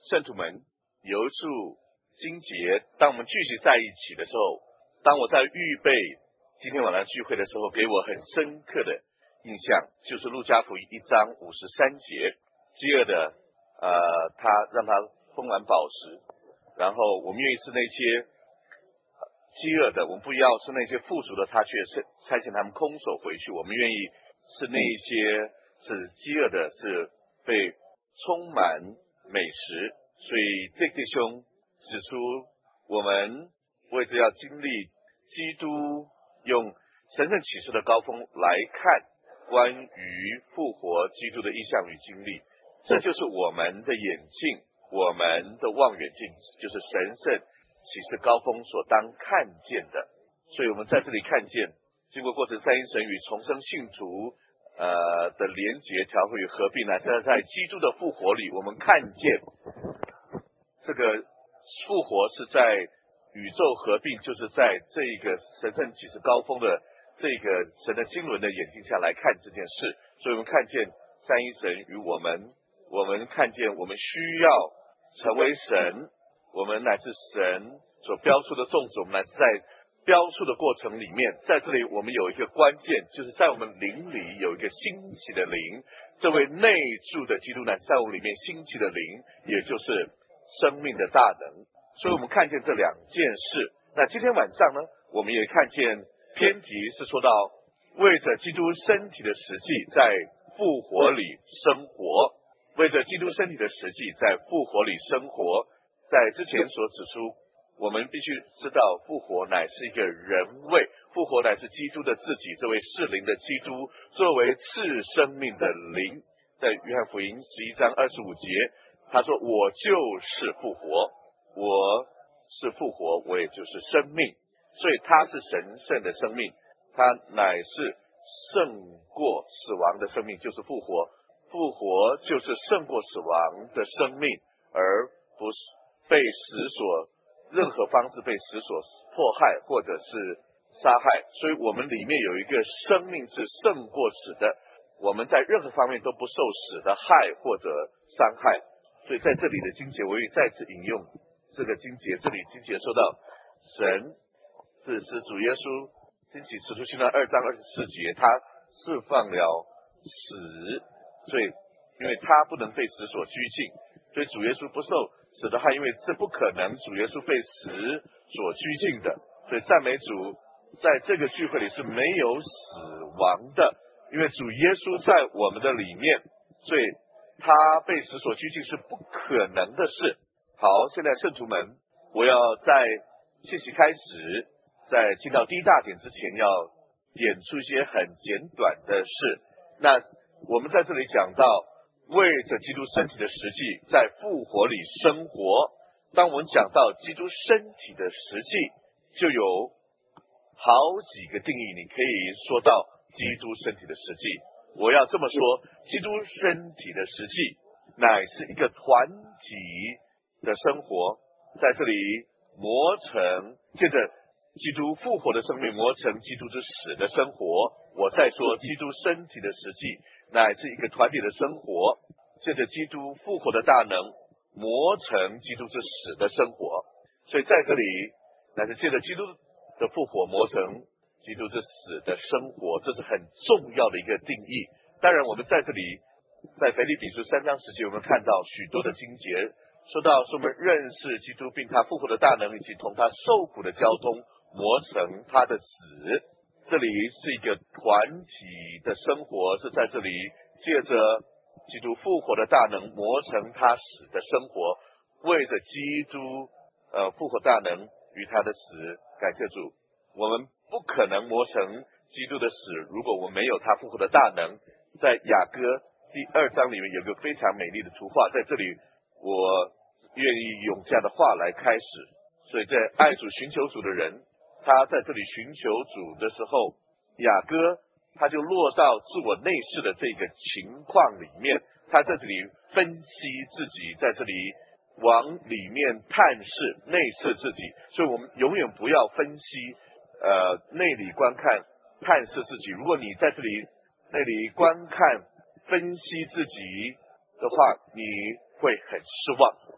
圣徒们有一处经节，当我们聚集在一起的时候，当我在预备今天晚上聚会的时候，给我很深刻的印象，就是路加福音1章53节，饥饿的他让他丰满饱食，然后我们愿意是那些饥饿的，我们不要是那些富足的，他却是差遣他们空手回去，我们愿意是那一些是饥饿的，是被充满美食。所以这弟兄指出，我们为着要经历基督用神圣启示的高峰来看关于复活基督的意象与经历，这就是我们的眼镜，我们的望远镜，就是神圣启示高峰所当看见的。所以我们在这里看见，经过过程三一神与重生信徒的连结、调和与合并呢，在基督的复活里，我们看见这个复活是在宇宙合并，就是在这个神圣启示高峰的这个神的经纶的眼睛下来看这件事。所以我们看见三一神与我们看见我们需要成为神，我们乃是神所标出的种子，我们乃是在标出的过程里面，在这里我们有一个关键，就是在我们灵里有一个兴起的灵，这位内住的基督乃是在我们里面兴起的灵，也就是生命的大能。所以我们看见这两件事。那今天晚上呢，我们也看见篇题是说到为着基督身体的实际在复活里生活，为着基督身体的实际在复活里生活。在之前所指出，我们必须知道复活乃是一个人位，复活乃是基督的自己，这位是灵的基督作为次生命的灵。在约翰福音11章25节，他说我就是复活，我是复活，我也就是生命。所以他是神圣的生命，他乃是胜过死亡的生命，就是复活。复活就是胜过死亡的生命，而不是被死所任何方式被死所迫害或者是杀害。所以我们里面有一个生命是胜过死的，我们在任何方面都不受死的害或者伤害。所以在这里的经节，我也再次引用这个经节，这里经节说到神是使主耶稣兴起使徒行传2章24节，他释放了死，所以因为他不能被死所拘禁，所以主耶稣不受死的害，因为这不可能主耶稣被死所拘禁的。所以赞美主，在这个聚会里是没有死亡的，因为主耶稣在我们的里面，所以他被死所拘禁是不可能的事。好，现在圣徒们，我要在信息开始，在进到第一大点之前，要点出一些很简短的事。那我们在这里讲到为着基督身体的实际在复活里生活，当我们讲到基督身体的实际，就有好几个定义，你可以说到基督身体的实际。我要这么说，基督身体的实际乃是一个团体的生活，在这里磨成，借着基督复活的生命磨成基督之死的生活。我再说，基督身体的实际乃是一个团体的生活，借着基督复活的大能磨成基督之死的生活。所以在这里乃是借着基督的复活磨成基督之死的生活，这是很重要的一个定义。当然我们在这里在腓立比书3章10节，我们看到许多的经节说到是我们认识基督并他复活的大能，以及同他受苦的交通磨成他的死。这里是一个团体的生活，是在这里借着基督复活的大能磨成他死的生活，为着基督复活大能与他的死，感谢主，我们不可能磨成基督的死，如果我们没有他复活的大能。在雅歌第2章里面有个非常美丽的图画，在这里我愿意用这样的话来开始。所以在爱主寻求主的人，他在这里寻求主的时候，雅歌他就落到自我内视的这个情况里面，他在这里分析自己，在这里往里面探视内视自己。所以我们永远不要分析内里观看探视自己。如果你在这里内里观看分析自己的话，你会很失望，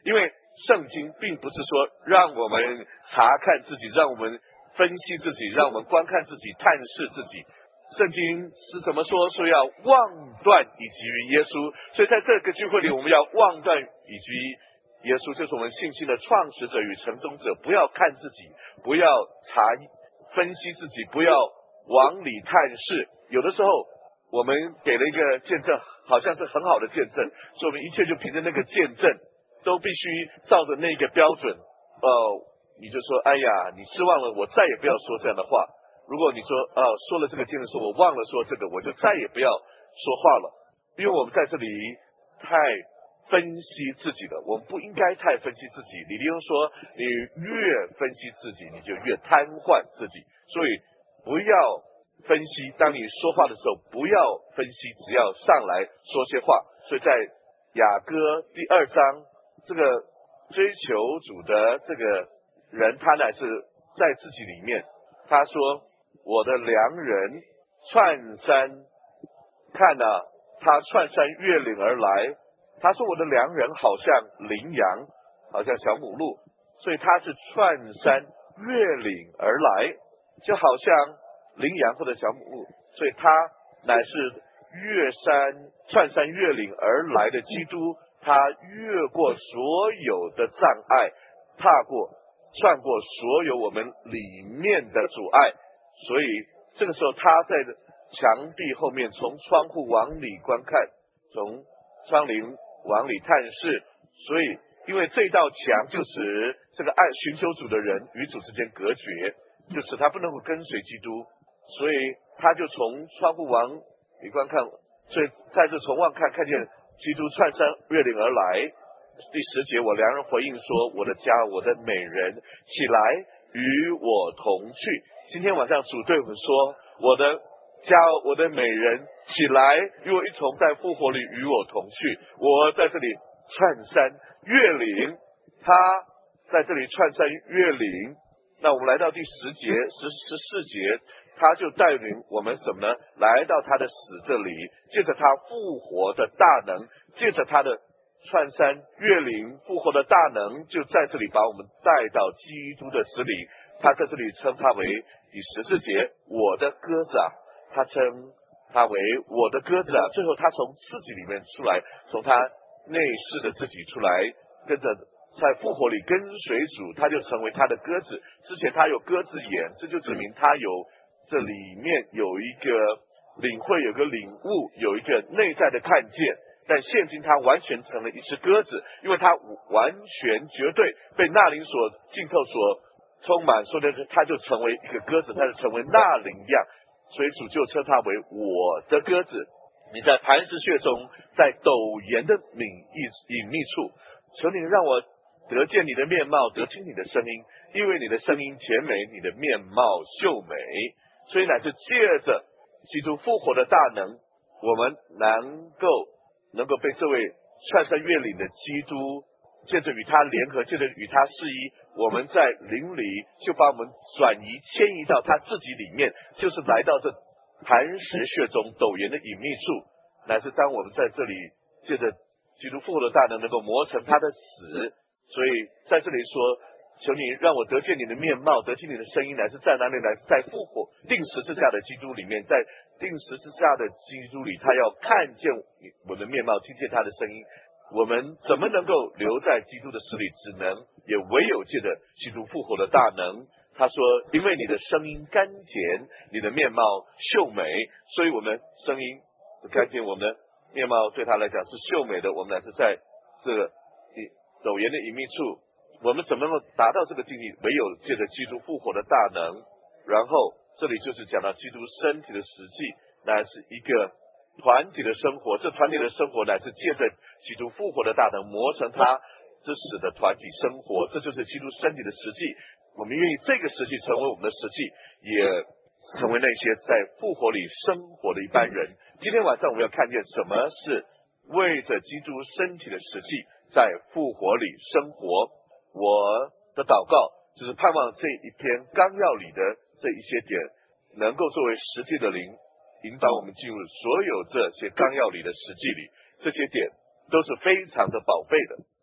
因为圣经并不是说让我们查看自己，让我们分析自己，让我们观看自己，探视自己。圣经是怎么说？说要望断以及于耶稣。所以在这个聚会里，我们要望断以及于耶稣，就是我们信心的创始者与成终者。不要看自己，不要分析自己，不要往里探视。有的时候我们给了一个见证，好像是很好的见证，所以我们一切就凭着那个见证，都必须照着那个标准。你就说，哎呀，你失望了，我再也不要说这样的话。如果你说说了这个见证，说我忘了说这个，我就再也不要说话了。因为我们在这里太分析自己了，我们不应该太分析自己。李弟兄说，你越分析自己，你就越瘫痪自己。所以不要分析，当你说话的时候不要分析，只要上来说些话。所以在雅歌第2章，这个追求主的这个人，他乃是在自己里面，他说，我的良人窜山，看啊，他窜山越岭而来。他说我的良人好像羚羊，好像小母鹿，所以他是窜山越岭而来，就好像羚羊或者小母鹿，所以他乃是窜山越岭而来的基督。他越过所有的障碍，窜过所有我们里面的阻碍。所以这个时候他在墙壁后面，从窗户往里观看，从窗棂往里探视。所以因为这道墙就使这个寻求主的人与主之间隔绝，就使他不能够跟随基督，所以他就从窗户往里观看。所以在这从望看见基督窜山越岭而来。第10节，我良人回应说，我的家，我的美人，起来与我同去。今天晚上主对我们说，我的家，我的美人，起来与我一同在复活里与我同去。我在这里窜山越岭，他在这里窜山越岭。那我们来到第10节、14节，他就带领我们什么呢？来到他的死这里，借着他复活的大能，借着他的窜山越岭复活的大能，就在这里把我们带到基督的死里。他在这里称他为第14节，我的鸽子啊，他称他为我的鸽子啊。最后他从自己里面出来，从他内室的自己出来，跟着在复活里跟随主，他就成为他的鸽子。之前他有鸽子眼，这就指明他有这里面有一个领会，有个领悟，有一个内在的看见。但现今他完全成了一只鸽子，因为他完全绝对被那灵所浸透所充满，所以他就成为一个鸽子，他就成为那灵一样。所以主就称他为我的鸽子。你在磐石穴中，在陡岩的隐秘处，求你让我得见你的面貌，得听你的声音，因为你的声音甜美，你的面貌秀美。所以乃是借着基督复活的大能，我们能够被这位窜山越岭的基督，借着与他联合，借着与他示意，我们在灵里就把我们转移迁移到他自己里面，就是来到这磐石穴中陡岩的隐秘处。乃是当我们在这里借着基督复活的大能，能够磨成他的死。所以在这里说，求你让我得见你的面貌，得听你的声音，乃是在哪里？乃是在复活钉十字架的基督里面，在钉十字架的基督里，他要看见我的面貌，听见他的声音。我们怎么能够留在基督的死里？只能也唯有借着基督复活的大能。他说，因为你的声音甘甜，你的面貌秀美，所以我们声音甘甜，我们的面貌对他来讲是秀美的。我们乃是在这个陡岩的隐秘处，我们怎么能够达到这个境地？唯有借着基督复活的大能。然后这里就是讲到基督身体的实际，乃是一个团体的生活。这团体的生活乃是借着基督复活的大能磨成他之死的团体生活。这就是基督身体的实际。我们愿意这个实际成为我们的实际，也成为那些在复活里生活的一般人。今天晚上我们要看见什么是为着基督身体的实际在复活里生活。我的祷告就是盼望这一篇纲要里的这一些点能够作为实际的灵，引导我们进入所有这些纲要里的实际里。这些点都是非常的宝贝的。我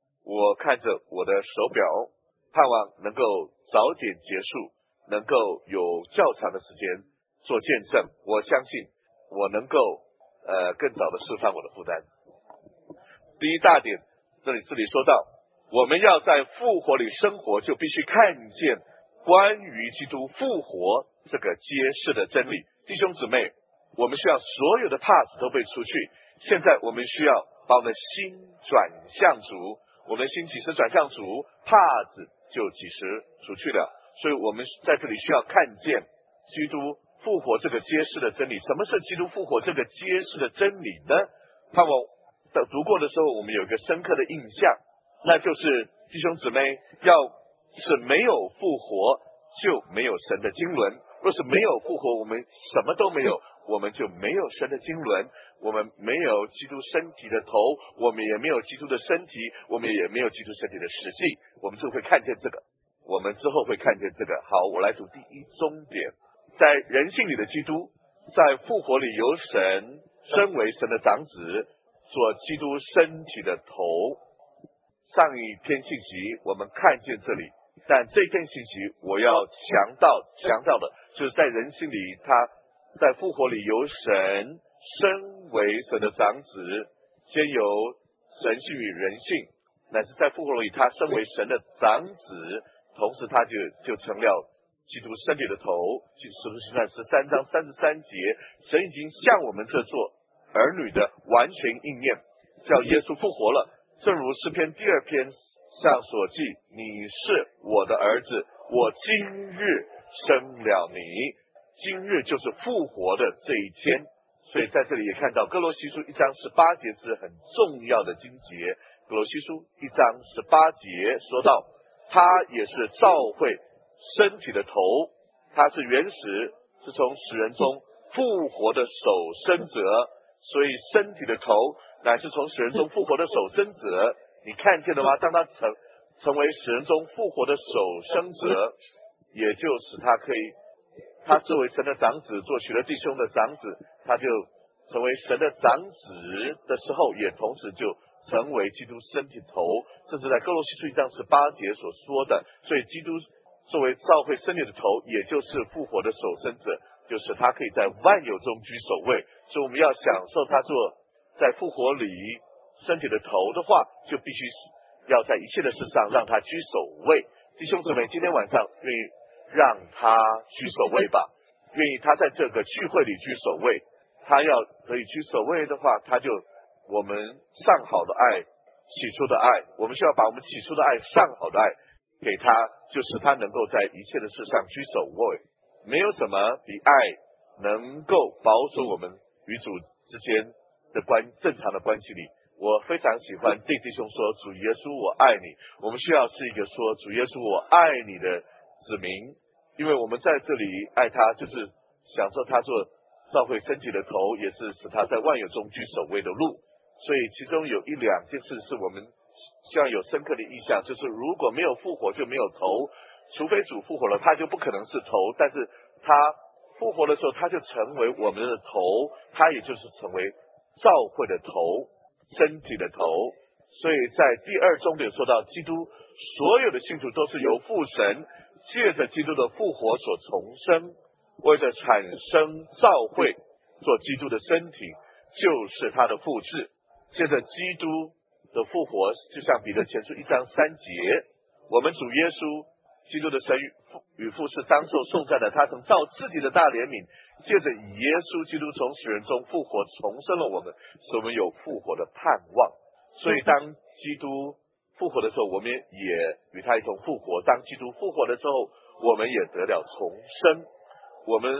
我看着我的手表，盼望能够早点结束，能够有较长的时间做见证。我相信我能够更早的释放我的负担。第一大点，这里说到，我们要在复活里生活，就必须看见关于基督复活这个揭示的真理。弟兄姊妹，我们需要所有的帕子都被除去，现在我们需要把我们的心转向主，我们的心几时转向主，帕子就几时除去了。所以我们在这里需要看见基督复活这个揭示的真理。什么是基督复活这个揭示的真理呢？盼望读过的时候我们有一个深刻的印象，那就是弟兄姊妹，要是没有复活就没有神的经纶，若是没有复活我们什么都没有，我们就没有神的经纶，我们没有基督身体的头，我们也没有基督的身体，我们也没有基督身体的实际。我们就会看见这个，我们之后会看见这个。好，我来读第一中点，在人性里的基督，在复活里由神身为神的长子，做基督身体的头。上一篇信息我们看见这里，但这篇信息我要强调的就是在人性里，他在复活里由神身为神的长子，先由神性与人性，乃至在复活里他身为神的长子，同时他就成了基督身体的头。使徒行传13章33节，神已经向我们这做儿女的完全应验，叫耶稣复活了，正如诗篇第2篇上所记，你是我的儿子，我今日生了你。今日就是复活的这一天。所以在这里也看到哥罗西书1章18节是很重要的经节。哥罗西书1章18节说到，他也是召会身体的头，他是原始，是从死人中复活的守生者，所以身体的头乃是从死人中复活的守生者。你看见了吗？当他成为死人中复活的守生者，也就使他可以，他作为神的长子，做许多弟兄的长子，他就成为神的长子的时候，也同时就成为基督身体头。这是在哥罗西书1章18节所说的。所以基督作为召会身体的头，也就是复活的守生者，就是他可以在万有中居首位。所以我们要享受他做在复活里身体的头的话，就必须要在一切的事上让他居首位。弟兄姊妹，今天晚上愿意让他居首位吧，愿意他在这个聚会里居首位。他要可以居首位的话，他就我们上好的爱，起初的爱，我们需要把我们起初的爱，上好的爱给他，就是他能够在一切的事上居首位。没有什么比爱能够保守我们与主之间的正常的关系里。我非常喜欢对弟兄说，主耶稣我爱你。我们需要是一个说，主耶稣我爱你的子民，因为我们在这里爱他，就是享受他做召会身体的头，也是使他在万有中居首位的路。所以其中有1、2件事是我们希望有深刻的意象，就是如果没有复活就没有头，除非主复活了，他就不可能是头，但是他复活的时候，他就成为我们的头，他也就是成为召会的头，身体的头。所以在第2重点说到，基督所有的信徒都是由父神借着基督的复活所重生，为了产生召会做基督的身体，就是他的复制。借着基督的复活，就像彼得前书1章3节，我们主耶稣基督的神与父是当受颂赞的，他曾照自己的大怜悯，借着耶稣基督从死人中复活，重生了我们，使我们有复活的盼望。所以当基督复活的时候，我们也与他一同复活。当基督复活的时候，我们也得了重生。我们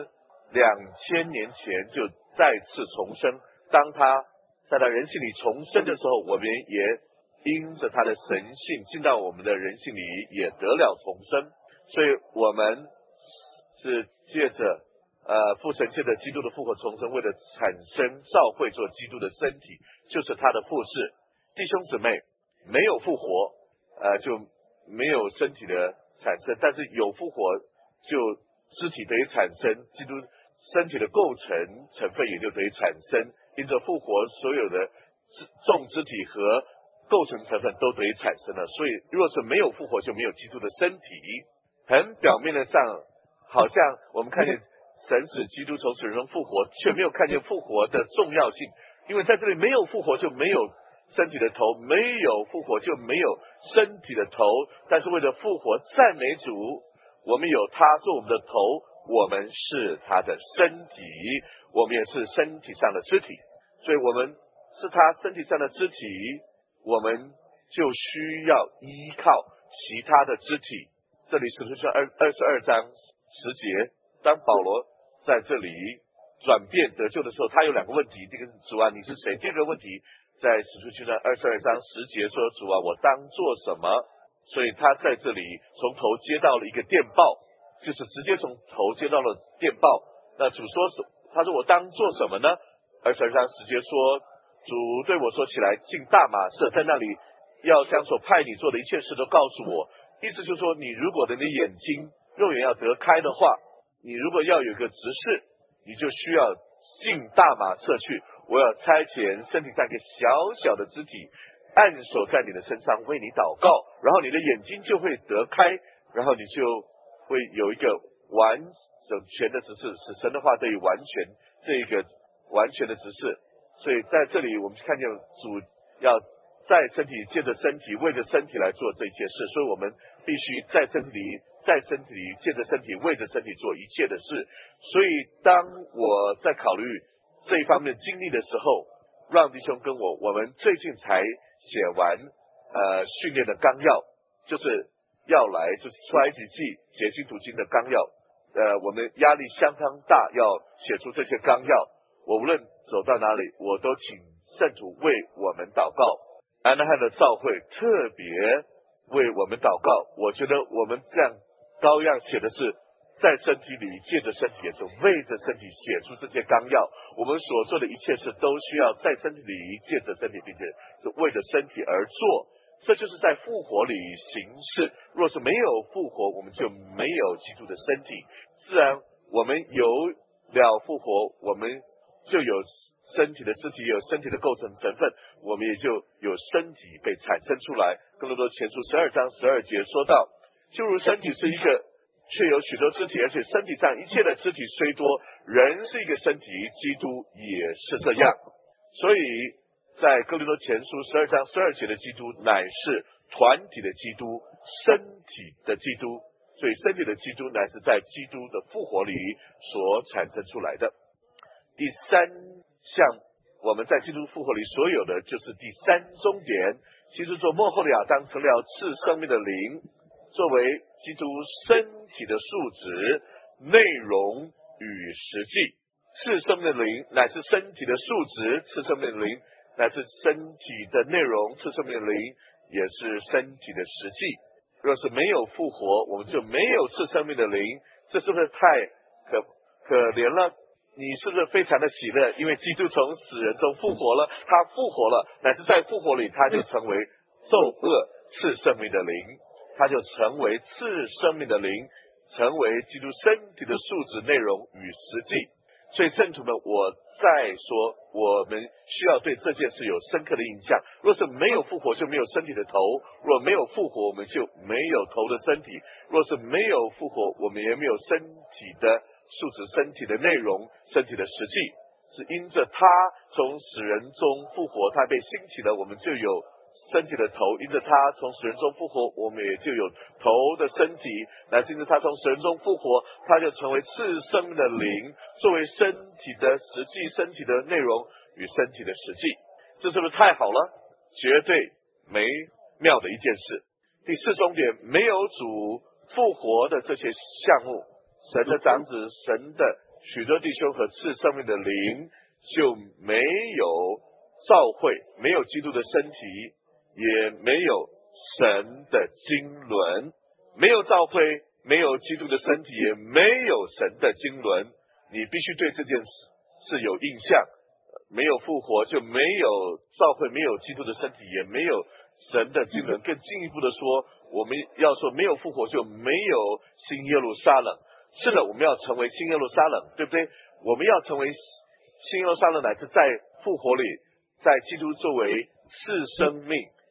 2000年前就再次重生，当他在他人性里重生的时候，我们也因着他的神性进到我们的人性里，也得了重生。所以我们是借着父神借着基督的复活重生，为了产生召会做基督的身体，就是他的复制。弟兄姊妹，没有复活就没有身体的产生，但是有复活就肢体得以产生，基督身体的构成成分也就得以产生。因着复活，所有的众肢体和构成成分都得以产生了。所以若是没有复活，就没有基督的身体。很表面的上，好像我们看见神使基督从死人中复活，却没有看见复活的重要性。因为在这里没有复活，就没有身体的头，没有复活就没有身体的头。但是为了复活，赞美主，我们有他做我们的头，我们是他的身体，我们也是身体上的肢体。所以我们是他身体上的肢体，我们就需要依靠其他的肢体。这里使徒行传22章10节，当保罗在这里转变得救的时候，他有两个问题，第一个是主啊你是谁，第二个问题在使徒行传22章10节说主啊我当做什么。所以他在这里从头接到了一个电报，就是直接从头接到了电报。那主说他说我当做什么呢？22章10节说主对我说起来进大马色，在那里要将所派你做的一切事都告诉我。意思就是说，你如果你的眼睛肉眼要得开的话，你如果要有一个执事，你就需要进大马色去。我要差遣身体上一个小小的肢体，按手在你的身上为你祷告，然后你的眼睛就会得开，然后你就会有一个完整全的执事，使神的话得以完全这一个完全的执事。所以在这里我们看见主要在身体借着身体为着身体来做这一切事，所以我们必须在身体里借着身体为着身体做一切的事。所以当我在考虑这一方面经历的时候，让弟兄跟我们最近才写完训练的纲要，就是要来就是出埃及记结晶读经的纲要。我们压力相当大，要写出这些纲要。我无论走到哪里，我都请圣徒为我们祷告。安纳汉的教会特别为我们祷告。我觉得我们这样高样写的是在身体里借着身体，也是为着身体写出这些纲要。我们所做的一切事都需要在身体里借着身体，并且是为着身体而做。这就是在复活里行事。若是没有复活，我们就没有基督的身体。自然我们有了复活，我们就有身体的肢体，有身体的构成成分，我们也就有身体被产生出来。哥林多前书12章12节说到，就如身体是一个，却有许多肢体，而且身体上一切的肢体虽多，人是一个身体，基督也是这样。所以在哥林多前书12章12节的基督乃是团体的基督，身体的基督。所以身体的基督乃是在基督的复活里所产生出来的。第三项我们在基督复活里所有的，就是第三终点，基督做末后的亚当，成了赐生命的灵，作为基督身体的素质、内容与实际。赐生命的灵乃是身体的素质，赐生命的灵乃是身体的内容，赐生命的灵也是身体的实际。若是没有复活，我们就没有赐生命的灵，这是不是太可怜了？你是不是非常的喜乐？因为基督从死人中复活了，他复活了，乃至在复活里他就成为咒恶赐生命的灵，他就成为赐生命的灵，成为基督身体的素质、内容与实际。所以圣徒们，我再说，我们需要对这件事有深刻的印象。若是没有复活，就没有身体的头；若没有复活，我们就没有头的身体；若是没有复活，我们也没有身体的素质、身体的内容、身体的实际。是因着他从死人中复活，他被兴起了，我们就有身体的头；因着他从死人中复活，我们也就有头的身体。乃是因着他从死人中复活，他就成为赐生命的灵，作为身体的实际、身体的内容与身体的实际。这是不是太好了？绝对美妙的一件事。第四终点，没有主复活的这些项目，神的长子、神的许多弟兄和赐生命的灵，就没有教会，没有基督的身体，也没有神的经纶。没有教会，没有基督的身体，也没有神的经纶。你必须对这件事有印象。没有复活，就没有教会，没有基督的身体，也没有神的经纶。更进一步的说，我们要说没有复活，就没有新耶路撒冷。是的，我们要成为新耶路撒冷，对不对？我们要成为新耶路撒冷，乃是在复活里，在基督作为赐生命、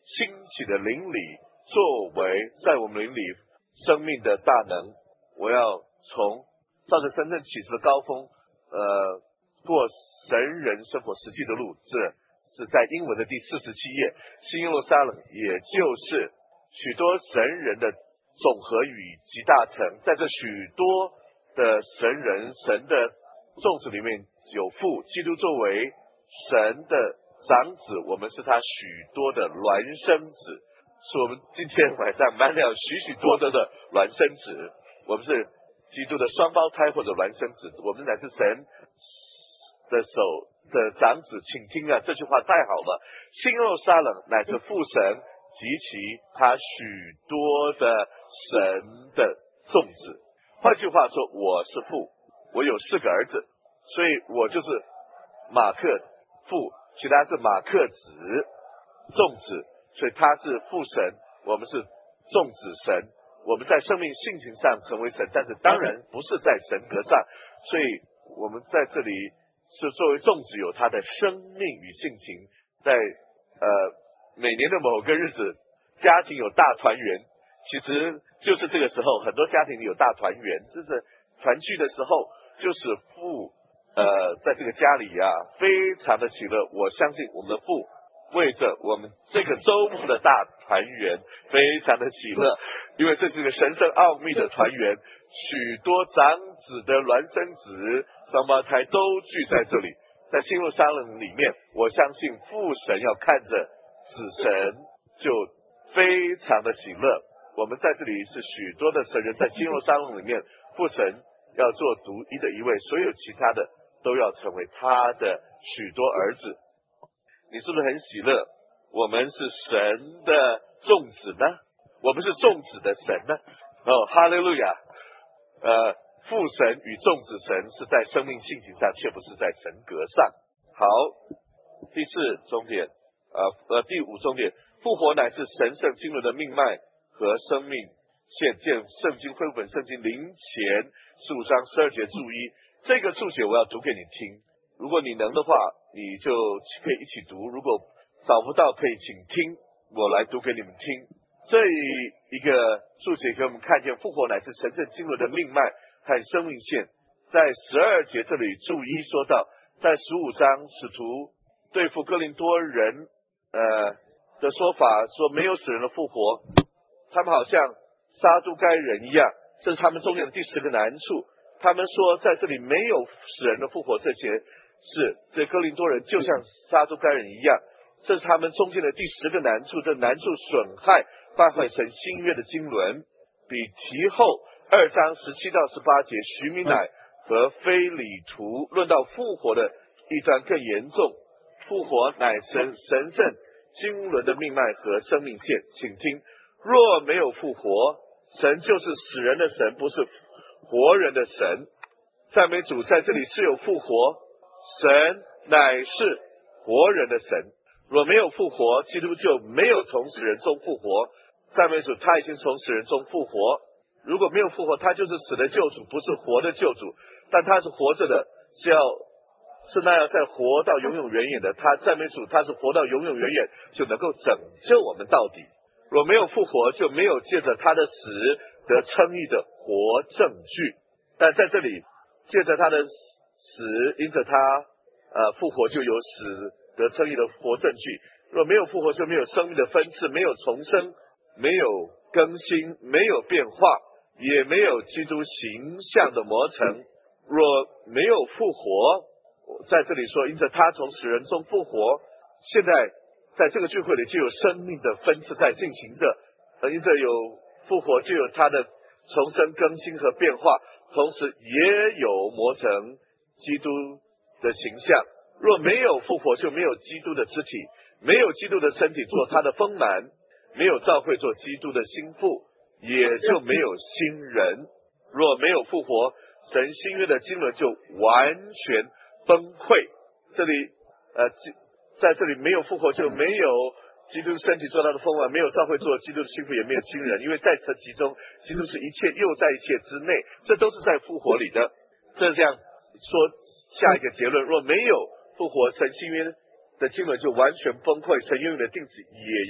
兴起的灵里作为在我们灵里生命的大能。我要从照着真正启示的高峰过神人生活实际的路，这是在英文的第47页。新耶路撒冷也就是许多神人的总和与集大成，在这许多的神人神的众子里面有父，基督作为神的长子，我们是他许多的孪生子，是我们今天晚上满了许许多多的孪生子，我们是基督的双胞胎或者孪生子，我们乃是神的手的长子。请听啊，这句话太好了，新耶路撒冷乃是父神及其他许多的神的众子。换句话说，我是父，我有4个儿子，所以我就是马克父，其他是马克子众子，所以他是父神，我们是众子神。我们在生命性情上成为神，但是当然不是在神格上，所以我们在这里是作为众子，有他的生命与性情。在每年的某个日子，家庭有大团圆，其实就是这个时候，很多家庭里有大团圆，就是团聚的时候，就是父在这个家里啊，非常的喜乐。我相信我们的父为着我们这个周末的大团圆非常的喜乐，因为这是一个神圣奥秘的团圆，许多长子的孪生子双胞胎都聚在这里，在新耶路撒冷里面，我相信父神要看着子神就非常的喜乐。我们在这里是许多的神人，在新耶路撒冷里面，父神要做独一的一位，所有其他的都要成为他的许多儿子。你是不是很喜乐？我们是神的众子呢？我们是众子的神呢？哈利路亚！父神与众子神是在生命性情上，却不是在神格上。好，第4重点，第5重点，复活乃是神圣经纶的命脉和生命线。见圣经恢复本圣经灵前15章12节注一，这个注解我要读给你听。如果你能的话，你就可以一起读；如果找不到，可以请听我来读给你们听。这一个注解给我们看见，复活乃是神圣经纶的命脉和生命线。在12节这里注一说到，在15章使徒对付哥林多人的说法，说没有死人的复活，他们好像撒都该人一样，这是他们中间的第10个难处。他们说在这里没有死人的复活，这些是这哥林多人就像撒都该人一样，这是他们中间的第10个难处。这难处损害败坏神新约的经纶，比提后2章17到18节徐明乃和非理图论到复活的异端更严重。复活乃神圣经纶的命脉和生命线。请听，若没有复活，神就是死人的神，不是活人的神。赞美主，在这里是有复活，神乃是活人的神。若没有复活，基督就没有从死人中复活。赞美主，他已经从死人中复活。如果没有复活，他就是死的救主，不是活的救主。但他是活着的，是那样再活到永永远远的。他赞美主，他是活到永永远远，就能够拯救我们到底。若没有复活，就没有借着他的死得称义的活证据。但在这里，借着他的死，因着他复活，就有死得称义的活证据。若没有复活，就没有生命的分赐，没有重生，没有更新，没有变化，也没有基督形象的磨成。若没有复活，在这里说因着他从死人中复活，现在在这个聚会里就有生命的分赐在进行着，因着有复活，就有他的重生更新和变化，同时也有磨成基督的形象。若没有复活，就没有基督的肢体，没有基督的身体做他的丰满，没有教会做基督的心腹，也就没有新人。若没有复活，神新约的经纶就完全崩溃。这里在这里没有复活，就没有基督身体做他的丰满，没有教会做基督的心腹，也没有新人。因为在这其中，基督是一切又在一切之内，这都是在复活里的。这样说下一个结论，若没有复活，神新约的经纶就完全崩溃，神永远的定旨也要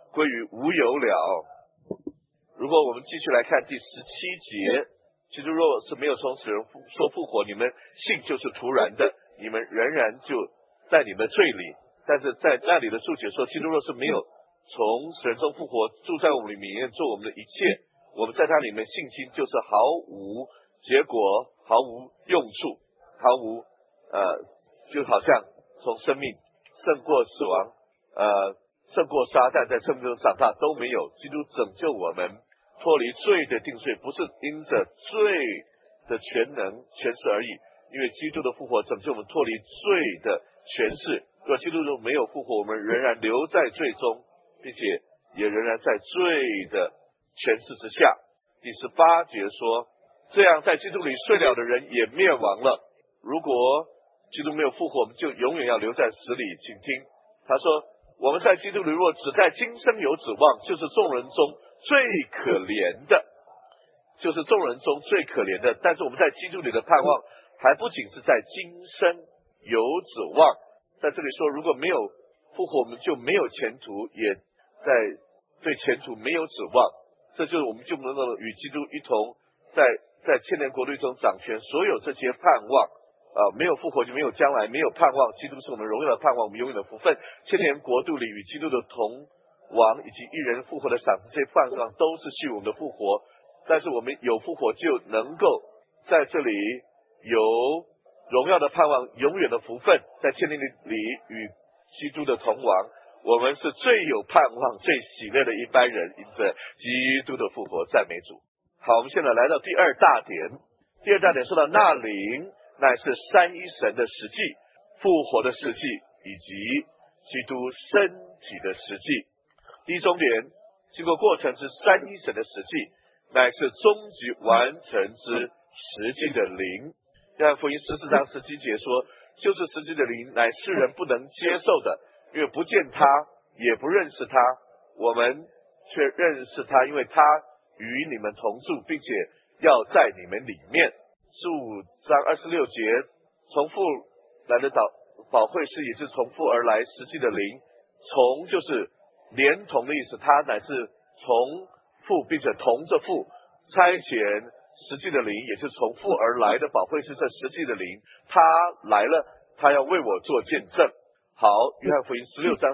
归于无有了。如果我们继续来看第17节，基督若是没有从死人说复活，你们信就是徒然的，你们仍然就在你们的罪里。但是在那里的注解说，基督若是没有从死人中复活，住在我们里面做我们的一切，我们在他里面信心就是毫无结果，毫无用处，毫无就好像从生命胜过死亡，胜过撒旦，在生命中长大都没有。基督拯救我们脱离罪的定罪，不是因着罪的全能权势而已，因为基督的复活拯救我们脱离罪的权势。若基督没有复活，我们仍然留在罪中，并且也仍然在罪的权势之下。第18节说，这样在基督里睡了的人也灭亡了。如果基督没有复活，我们就永远要留在死里。请听他说，我们在基督里若只在今生有指望，就是众人中最可怜的，就是众人中最可怜的。但是我们在基督里的盼望还不仅是在今生有指望，在这里说，如果没有复活，我们就没有前途，也在对前途没有指望。这就是我们就能够与基督一同在千年国度中掌权，所有这些盼望没有复活就没有将来，没有盼望。基督是我们荣耀的盼望，我们永远的福分。千年国度里与基督的同王以及一人复活的赏赐，这些盼望都是系我们的复活。但是我们有复活就能够在这里有荣耀的盼望，永远的福分，在千年里与基督的同王。我们是最有盼望最喜乐的一般人，因着基督的复活，赞美主。好，我们现在来到第二大点。第二大点说到那灵乃是三一神的实际，复活的实际，以及基督身体的实际。第一重点，经过过程之三一神的实际，乃是终极完成之实际的灵。约翰福音14章17节说，就是实际的灵，乃世人不能接受的，因为不见他，也不认识他，我们却认识他，因为他与你们同住，并且要在你们里面。15章26节，从父来的保惠师，也是从父而来实际的灵。从就是连同的意思，他乃是从父并且同着父差遣实际的灵，也是从父而来的保惠师，这实际的灵，他来了，他要为我做见证。好，约翰福音16章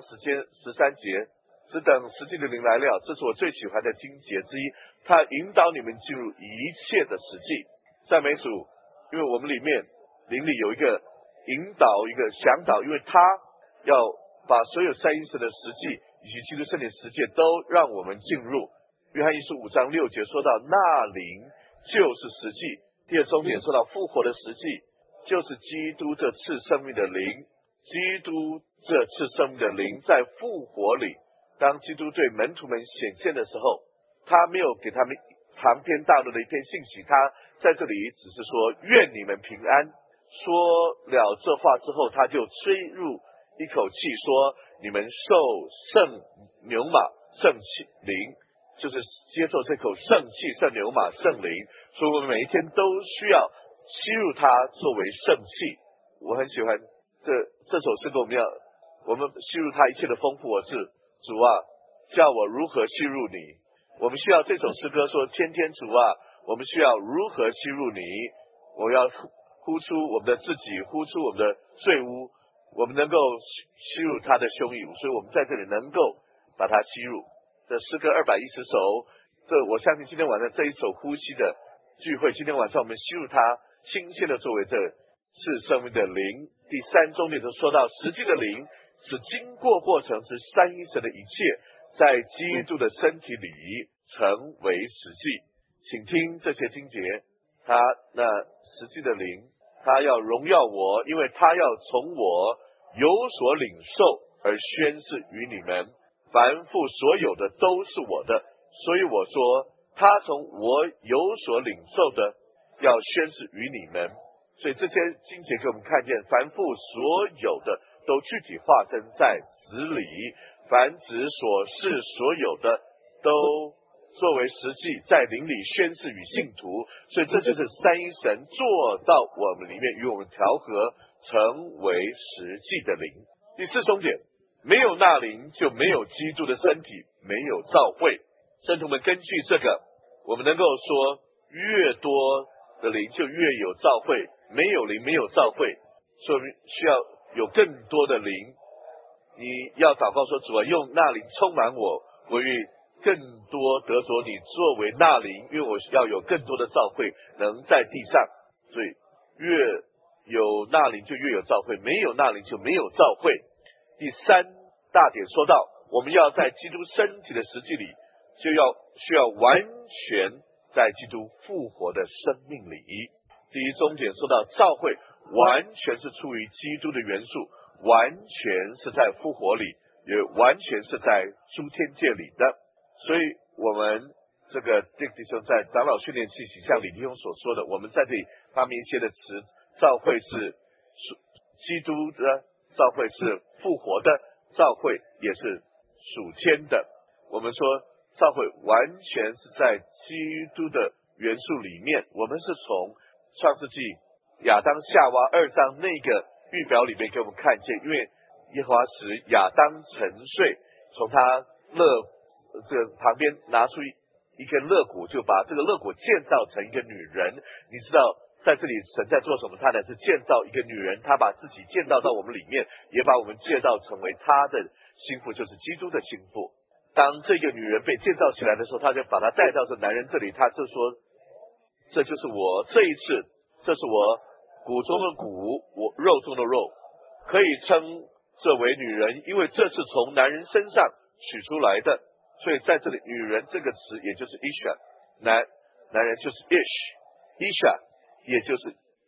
13节，只等实际的灵来了，这是我最喜欢的经节之一，他引导你们进入一切的实际。赞美主，因为我们里面灵里有一个引导，一个向导，因为他要把所有三一神的实际以及基督身体实际都让我们进入。约翰15章6节说到那灵就是实际。第二重点说到复活的实际，就是基督这次生命的灵。基督这次生命的灵在复活里，当基督对门徒们显现的时候，他没有给他们长篇大论的一篇信息，他在这里只是说愿你们平安。说了这话之后，他就吹入一口气说，你们受圣牛马圣气灵，就是接受这口圣气圣牛马圣灵，所以我们每一天都需要吸入它作为圣气。我很喜欢这首诗歌，我们吸入它一切的丰富。我是主啊，叫我如何吸入你。我们需要这首诗歌说，天天主啊，我们需要如何吸入你。我要呼出我们的自己，呼出我们的罪污，我们能够吸入他的胸臆，所以我们在这里能够把它吸入。这诗歌210首，我相信今天晚上这一首呼吸的聚会，今天晚上我们吸入它，新鲜的作为这次生命的灵。第三重点就说到实际的灵是经过过程之三一神的一切，在基督的身体里成为实际。请听这些经节，他那实际的灵，他要荣耀我，因为他要从我有所领受而宣示于你们，凡父所有的都是我的，所以我说他从我有所领受的要宣示于你们。所以这些经节给我们看见，凡父所有的都具体化身在子里，凡子所是所有的都作为实际在灵里宣示与信徒。所以这就是三一神做到我们里面，与我们调和，成为实际的灵。第四重点，没有那灵就没有基督的身体， 没有召会。圣徒们，根据这个，我们能够说，越多的灵就越有召会，没有灵没有召会，所以需要有更多的灵。你要祷告说，主啊，用那灵充满我，我愿更多得着你作为那灵，因为我要有更多的召会能在地上。所以越有那灵就越有召会，没有那灵就没有召会。第三大点说到，我们要在基督身体的实际里，需要完全在基督复活的生命里。第一中点说到，召会完全是出于基督的元素，完全是在复活里，也完全是在诸天界里的。所以我们这个弟兄在长老训练信息，像李弟兄所说的，我们在这里发明一些的词，召会是基督的，召会是复活的，召会也是属天的。我们说召会完全是在基督的元素里面。我们是从创世纪亚当夏娃2章那个预表里面给我们看见，因为耶和华使亚当沉睡，从他这个旁边拿出一根肋骨，就把这个肋骨建造成一个女人。你知道在这里神在做什么？他乃是建造一个女人，他把自己建造到我们里面，也把我们建造成为他的心腹，就是基督的心腹。当这个女人被建造起来的时候，他就把她带到这男人这里，他就说，这就是我这一次，这是我骨中的骨，我肉中的肉，可以称这为女人，因为这是从男人身上取出来的。所以在这里女人这个词也就是 Isha， 男人就是 Ish， 也就是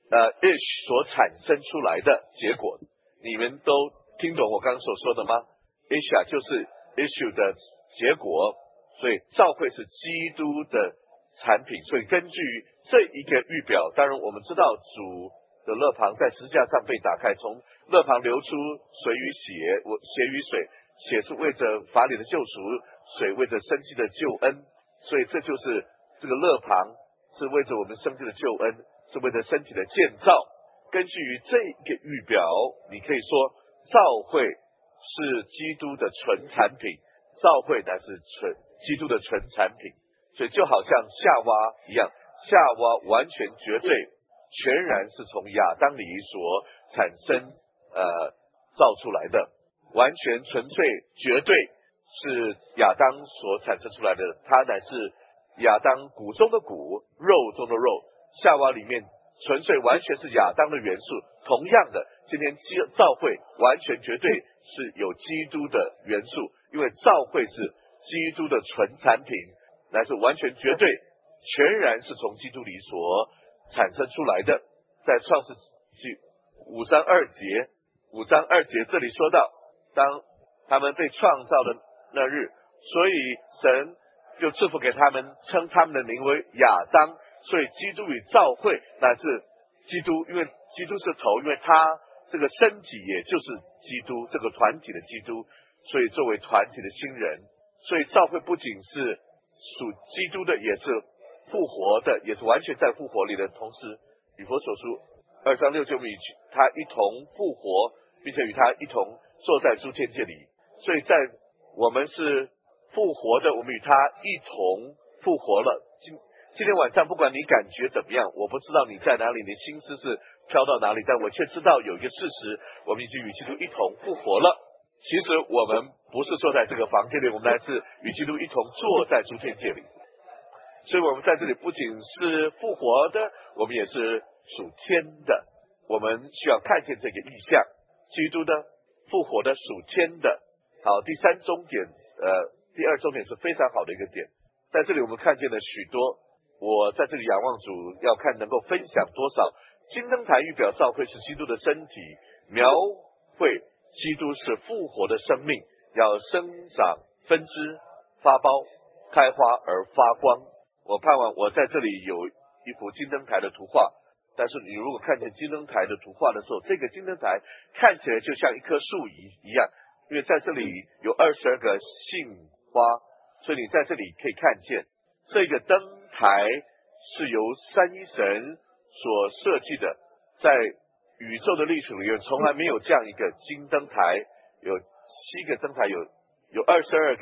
Ish 所产生出来的结果。你们都听懂我刚刚所说的吗？ Isha 就是 issue 的结果，所以召会是基督的产品。所以根据这一个预表，当然我们知道主的肋旁在十字架上被打开，从肋旁流出水与血，血与水，血是为着法理的救赎，水为着生机的救恩。所以这就是这个肋旁是为着我们生机的救恩，是为着身体的建造。根据这一个预表，你可以说召会是基督的纯产品，召会乃是基督的纯产品。所以就好像夏娃一样，夏娃完全绝对全然是从亚当里所产生造出来的，完全纯粹绝对是亚当所产生出来的，它乃是亚当骨中的骨，肉中的肉。夏娃里面纯粹完全是亚当的元素。同样的，今天召会完全绝对是有基督的元素，因为召会是基督的纯产品，乃是完全绝对全然是从基督里所产生出来的。在创世纪5章2节这里说到，当他们被创造的那日，所以神就赐福给他们，称他们的名为亚当。所以基督与召会乃是基督，因为基督是头，因为他这个身体也就是基督，这个团体的基督，所以作为团体的新人。所以召会不仅是属基督的，也是复活的，也是完全在复活里的。同时以弗所书2章6节，我们与他一同复活，并且与他一同坐在诸天界里。所以在我们是复活的，我们与他一同复活了。今天晚上不管你感觉怎么样，我不知道你在哪里，你的心思是飘到哪里，但我却知道有一个事实，我们已经与基督一同复活了。其实我们不是坐在这个房间里，我们乃是与基督一同坐在诸天界里。所以我们在这里不仅是复活的，我们也是属天的。我们需要看见这个意象，基督的复活的属天的。好，第二重点是非常好的一个点。在这里我们看见了许多，我在这里仰望主，要看能够分享多少。金灯台预表召会是基督的身体，描绘基督是复活的生命，要生长分枝发苞开花而发光。我盼望我在这里有一幅金灯台的图画，但是你如果看见金灯台的图画的时候，这个金灯台看起来就像一棵树一样，因为在这里有22个杏花，所以你在这里可以看见这个灯台是由三一神所设计的。在宇宙的历史里面从来没有这样一个金灯台，有7个灯台，有22个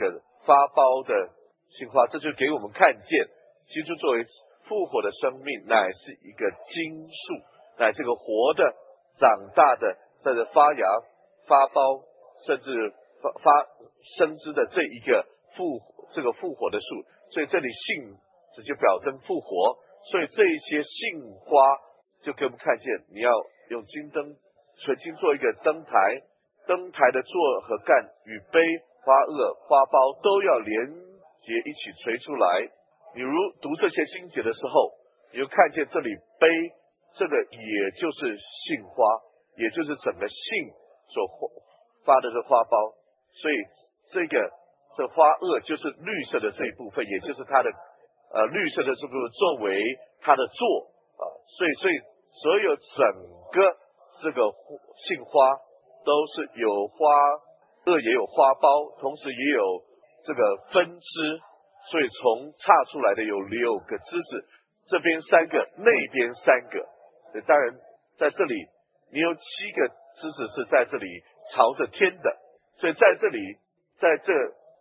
发包的杏花，这就给我们看见基督作为复活的生命，乃是一个经树，乃是个活的、长大的，在这发芽、发包，甚至发生枝的这个复活的树。所以这里杏直接表征复活，所以这一些杏花就给我们看见，你要用纯金做一个灯台，灯台的座和干与杯、花萼、花苞都要连结一起垂出来。你如读这些经节的时候，你就看见这里杯，这个也就是杏花，也就是整个杏所发的这花苞，所以这花萼就是绿色的这一部分，也就是它的绿色的这部分作为它的座所以所有整个这个杏花都是有花萼，也有花苞，同时也有这个分支，所以从岔出来的有6个枝子，这边3个，那边3个。当然在这里你有7个枝子是在这里朝着天的，所以在这里，在这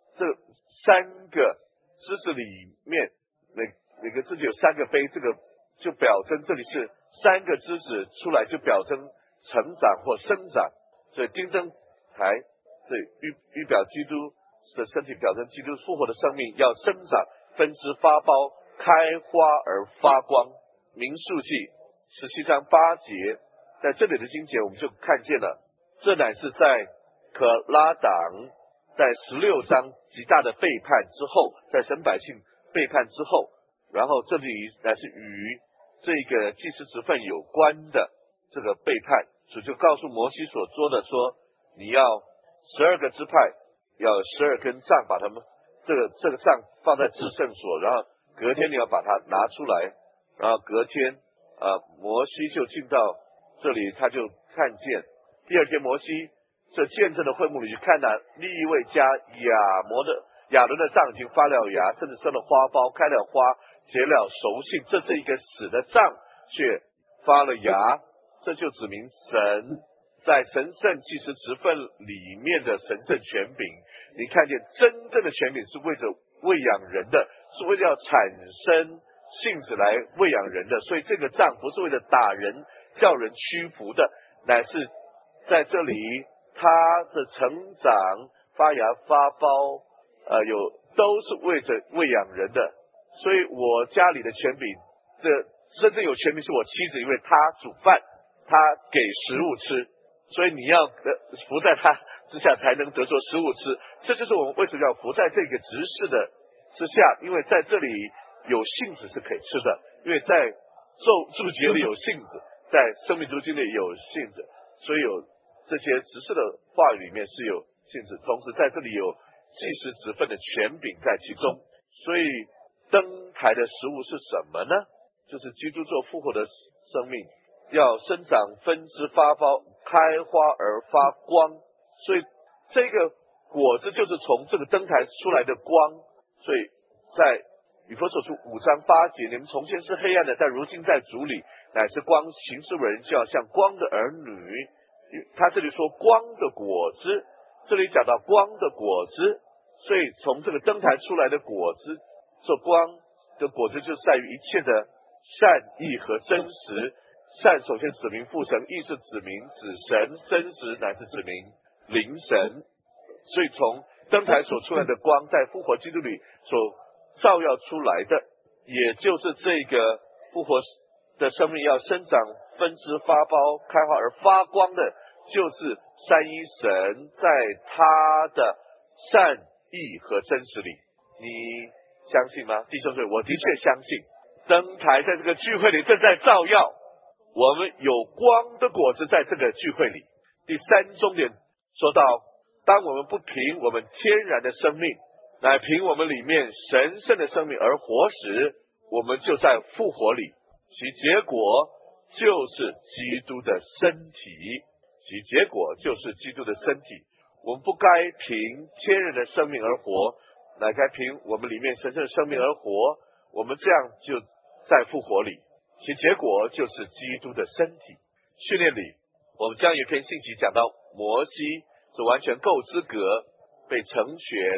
3个枝子里面，每个枝子有3个杯，这个就表征这里是3个枝子出来，就表征成长或生长。所以丁灯台对预表基督的身体，表征基督复活的生命要生长、分支、发苞、开花而发光。民数记17章8节，在这里的经节我们就看见了，这乃是在可拉党在16章极大的背叛之后，在神百姓背叛之后，然后这里乃是与这个祭司职分有关的这个背叛，主就告诉摩西所说的，说你要12个支派，要12根杖，把他们这个杖放在至圣所，然后隔天你要把它拿出来，然后隔天摩西就进到这里，他就看见第2天摩西这见证的会幕里去看到利未家亚伦的杖已经发了芽，甚至生了花苞，开了花，结了熟杏，这是一个死的杖却发了芽，这就指明神在神圣祭司职分里面的神圣权柄。你看见真正的权柄是为着喂养人的，是为了要产生杏子来喂养人的，所以这个杖不是为了打人叫人屈服的，乃是在这里它的成长、发芽、发苞都是为着喂养人的。所以我家里的权柄，真正有权柄是我妻子，因为她煮饭，她给食物吃，所以你要服在她之下才能得着食物吃。这就是我们为什么要服在这个执事的之下，因为在这里有杏子是可以吃的，因为在注节里有杏子，在生命读经里有杏子，所以有这些执事的话语里面是有杏子，同时在这里有祭司职分的权柄在其中。所以灯台的食物是什么呢？就是基督做复活的生命，要生长、分支、发苞、开花而发光。所以这个果子就是从这个灯台出来的光。所以在以弗所书5章8节，你们从前是黑暗的，但如今在主里乃是光，行事为人就要像光的儿女。他这里说光的果子，这里讲到光的果子，所以从这个灯台出来的果子，这光的果子就在于一切的善意和真实。善首先指明父神，义是指明子神，真实乃是指明灵神。所以从灯台所出来的光，在复活基督里所照耀出来的，也就是这个复活的生命要生长、分支、发苞、开花而发光的，就是三一神在他的善意和真实里。你相信吗？弟兄姊妹，我的确相信。灯台在这个聚会里正在照耀，我们有光的果子在这个聚会里。第3重点说到，当我们不凭我们天然的生命，乃凭我们里面神圣的生命而活时，我们就在复活里，其结果就是基督的身体。其结果就是基督的身体。我们不该凭天然的生命而活，乃该凭我们里面神圣的生命而活，我们这样就在复活里，其结果就是基督的身体。训练里我们将有一篇信息讲到摩西是完全够资格被成全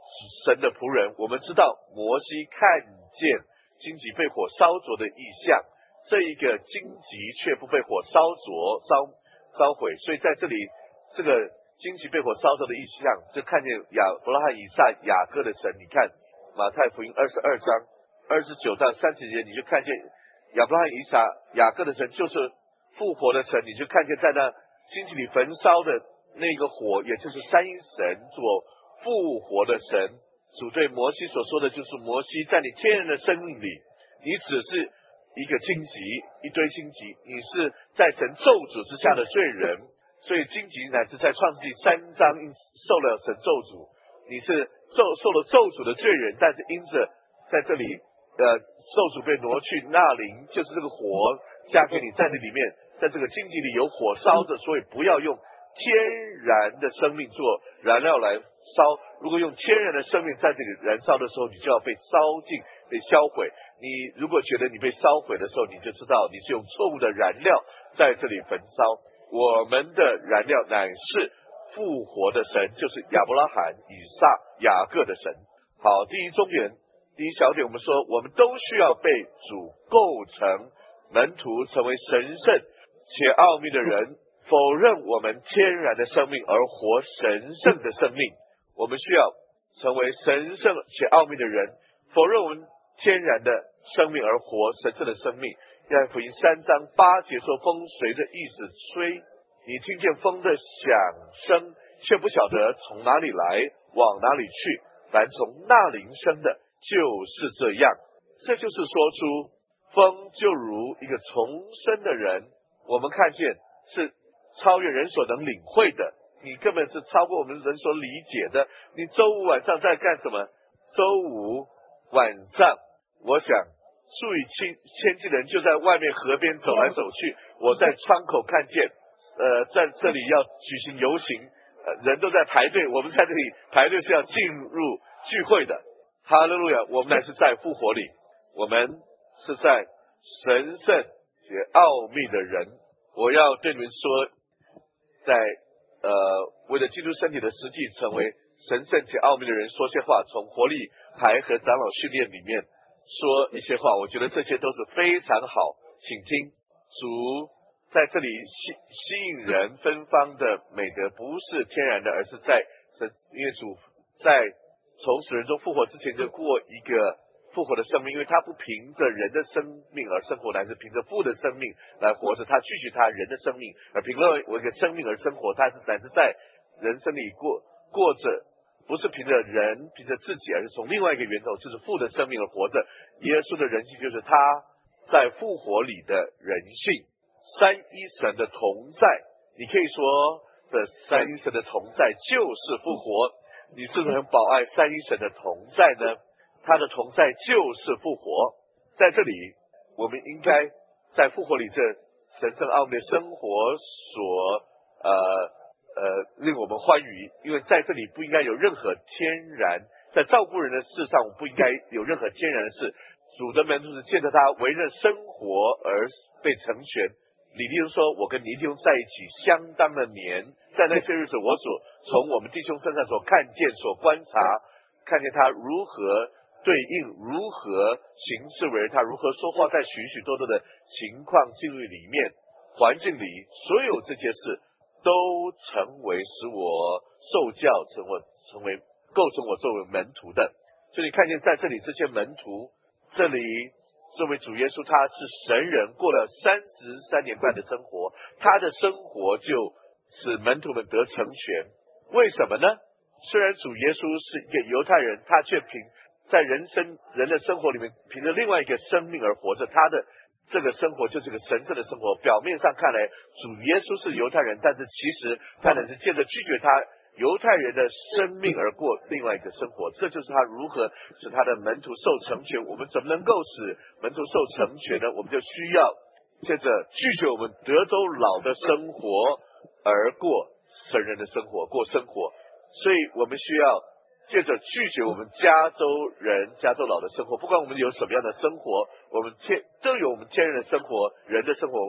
神的仆人，我们知道摩西看见荆棘被火烧灼的异象，这一个荆棘却不被火烧灼烧毁，所以在这里这个荆棘被火烧灼的异象，就看见亚伯拉罕、以撒、雅各的神。你看马太福音22章29到30节，你就看见亚伯拉罕、以撒、雅各的神就是复活的神，你就看见在那荆棘里焚烧的那个火，也就是三一神所复活的神。主对摩西所说的就是，摩西在你天然的生命里，你只是一个荆棘，一堆荆棘，你是在神咒诅之下的罪人，所以荆棘乃是在创世纪3章受了神咒诅，你是受了咒诅的罪人，但是因着在这里咒诅被挪去，那灵就是这个火加给你，在这里面，在这个荆棘里有火烧着，所以不要用天然的生命做燃料来烧，如果用天然的生命在这个燃烧的时候，你就要被烧尽，被销毁。你如果觉得你被烧毁的时候，你就知道你是用错误的燃料在这里焚烧。我们的燃料乃是复活的神，就是亚伯拉罕、以撒、雅各的神。好，第一重点，第一小点，我们说我们都需要被主构成门徒，成为神圣且奥秘的人，否认我们天然的生命而活神圣的生命。我们需要成为神圣且奥秘的人，否认我们天然的生命而活神圣的生命。约翰福音3章8节说，风随着意思吹，你听见风的响声，却不晓得从哪里来，往哪里去，凡从那灵生的就是这样。这就是说出风就如一个重生的人，我们看见是超越人所能领会的，你根本是超过我们人所理解的。你周五晚上在干什么？周五晚上，我想数以千计的人就在外面河边走来走去，我在窗口看见在这里要举行游行，人都在排队，我们在这里排队是要进入聚会的。哈利路亚！我们乃是在复活里，我们是在神圣且奥秘的人。我要对你们说，在为了基督身体的实际成为神圣且奥秘的人说些话，从活力牌和长老训练里面说一些话，我觉得这些都是非常好，请听。主在这里吸引人芬芳的美德不是天然的，而是在神，因为主在从死人中复活之前就过一个复活的生命，因为他不凭着人的生命而生活，乃是凭着父的生命来活着。他拒绝他人的生命，而凭着我一个生命而生活。他乃是在人生里过着，不是凭着人凭着自己，而是从另外一个源头，就是父的生命而活着。耶稣的人性就是他在复活里的人性，三一神的同在。你可以说的三一神的同在就是复活。你是不是很宝爱三一神的同在呢？他的同在就是复活。在这里我们应该在复活里这神圣奥秘的生活所令我们欢愉，因为在这里不应该有任何天然，在照顾人的事上我们不应该有任何天然的事。主的门徒是借着他为人生活而被成全。李弟兄说，我跟尼弟兄在一起相当的年，在那些日子我所从我们弟兄身上所看见所观察，看见他如何对应，如何行事为人，他如何说话，在许许多多的情况境遇里面环境里，所有这些事都成为使我受教，成为构成我作为门徒的。所以你看见在这里这些门徒，这里这位主耶稣他是神人，过了33年半的生活，他的生活就使门徒们得成全。为什么呢？虽然主耶稣是一个犹太人，他却在人的生活里面凭着另外一个生命而活着，他的这个生活就是个神圣的生活。表面上看来主耶稣是犹太人，但是其实他乃是借着拒绝他犹太人的生命而过另外一个生活。这就是他如何使他的门徒受成全。我们怎么能够使门徒受成全呢？我们就需要借着拒绝我们德州老的生活而过神人的生活，过生活。所以我们需要借着拒绝我们加州老的生活，不管我们有什么样的生活，我们都有我们天然的生活，人的生活，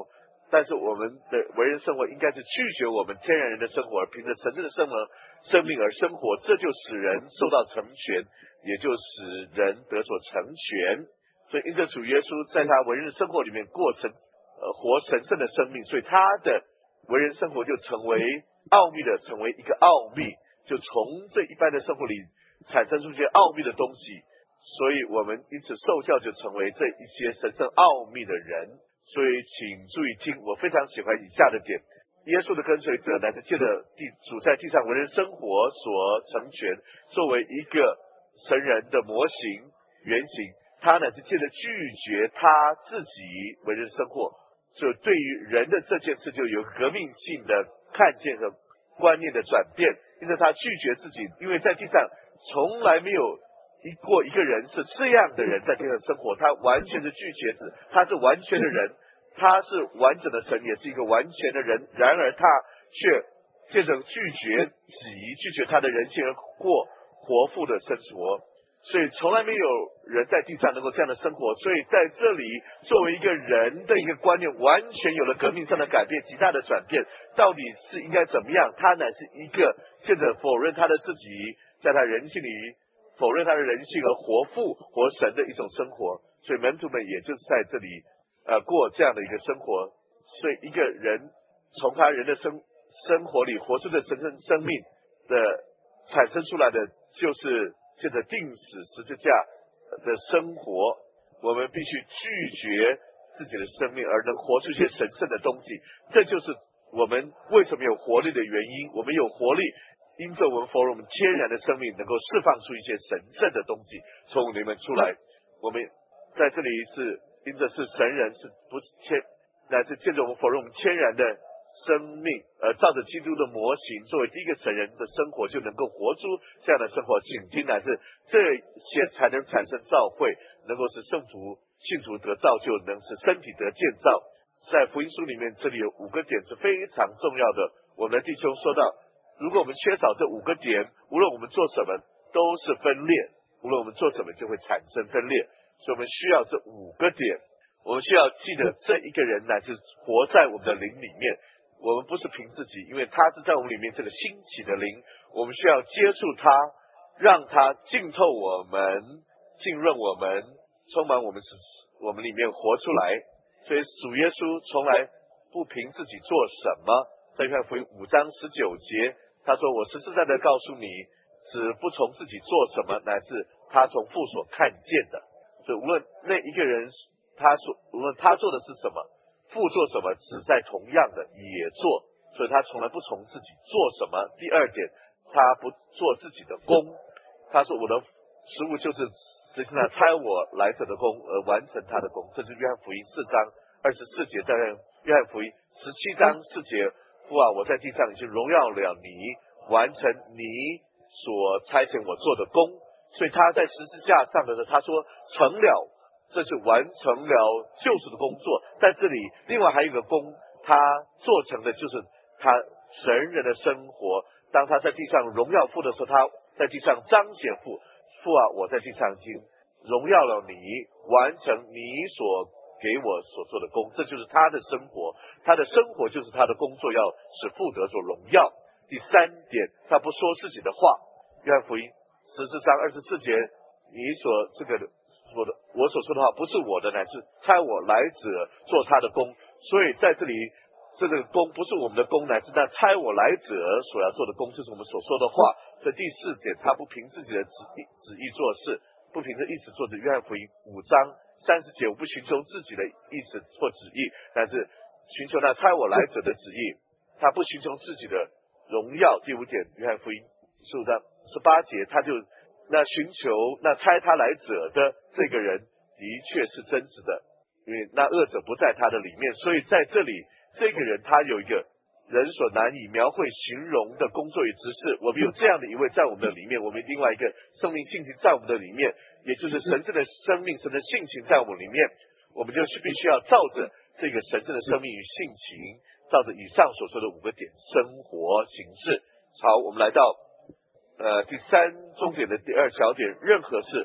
但是我们的为人生活应该是拒绝我们天然人的生活，而凭着神圣的生命而生活，这就使人受到成全，也就使人得所成全。所以因着主耶稣在他为人的生活里面活神圣的生命，所以他的为人生活就成为奥秘的，成为一个奥秘，就从这一般的生活里产生出一些奥秘的东西。所以我们因此受教就成为这一些神圣奥秘的人。所以请注意听，我非常喜欢以下的点：耶稣的跟随者乃是借着主在地上为人生活所成全，作为一个神人的模型原型，他乃是借着拒绝他自己为人生活，所以对于人的这件事就有革命性的看见和观念的转变。因此他拒绝自己，因为在地上从来没有过一个人是这样的人在地上生活，他完全是拒绝子，他是完全的人，他是完整的神，也是一个完全的人，然而他却借着拒绝己，拒绝他的人性而过活富的生活。所以从来没有人在地上能够这样的生活，所以在这里作为一个人的一个观念完全有了革命上的改变，极大的转变，到底是应该怎么样？他乃是一个借着否认他的自己，在他人性里否认他的人性而活富活神的一种生活。所以门徒们也就是在这里过这样的一个生活。所以一个人从他人的生活里活出的神圣生命的产生出来的，就是借着定死十字架的生活。我们必须拒绝自己的生命，而能活出一些神圣的东西。这就是我们为什么有活力的原因。我们有活力，因着我们否认我们天然的生命能够释放出一些神圣的东西从里面出来。我们在这里是因着是神人，是不是乃是借着我们否认我们天然的生命，而照着基督的模型作为第一个神人的生活，就能够活出这样的生活。请听，乃是这些才能产生召会，能够使信徒得造就，能使身体得建造。在福音书里面，这里有5个点是非常重要的。我们的弟兄说到，如果我们缺少这5个点，无论我们做什么都是分裂，无论我们做什么就会产生分裂。所以我们需要这5个点。我们需要记得，这一个人乃是活在我们的灵里面。我们不是凭自己，因为他是在我们里面这个兴起的灵，我们需要接触他，让他浸透我们，浸润我们，充满我们，使我们里面活出来。所以主耶稣从来不凭自己做什么。在约翰福音5章19节，他说：我实实在在告诉你，只不从自己做什么，乃是他从父所看见的。所以无论那一个人无论他做的是什么，父做什么，只在同样的也做。所以他从来不从自己做什么。第二点，他不做自己的功。他说：我的食物就是实际上差我来者的功，而完成他的功。这是约翰福音4章24节，在约翰福音17章4节，父啊，我在地上已经荣耀了你，完成你所差遣我做的功。所以他在十字架上的时候，他说成了，这是完成了救赎的工作。在这里另外还有一个功，他做成的就是他神人的生活。当他在地上荣耀父的时候，他在地上彰显父。父啊，我在地上已经荣耀了你，完成你所给我所做的功。这就是他的生活，他的生活就是他的工作，要使父得所荣耀。第三点，他不说自己的话。约翰福音14章24节，你所我所说的话不是我的，乃是差我来者做他的功。所以在这里，这个功不是我们的功，乃是那差我来者所要做的功，就是我们所说的话。所以第4点，他不凭自己的旨意做事，不凭着意思做事。约翰福音5章30节，我不寻求自己的意思或旨意，但是寻求那差我来者的旨意。他不寻求自己的荣耀。第5点，约翰福音15章18节，他就那寻求那差他来者的这个人的确是真实的，因为那恶者不在他的里面。所以在这里，这个人他有一个人所难以描绘形容的工作与职事。我们有这样的一位在我们的里面，我们另外一个生命性情在我们的里面，也就是神圣的生命，神的性情在我们里面。我们就是必须要照着这个神圣的生命与性情，照着以上所说的5个点生活行事。好，我们来到第3重点的第2小点，任何事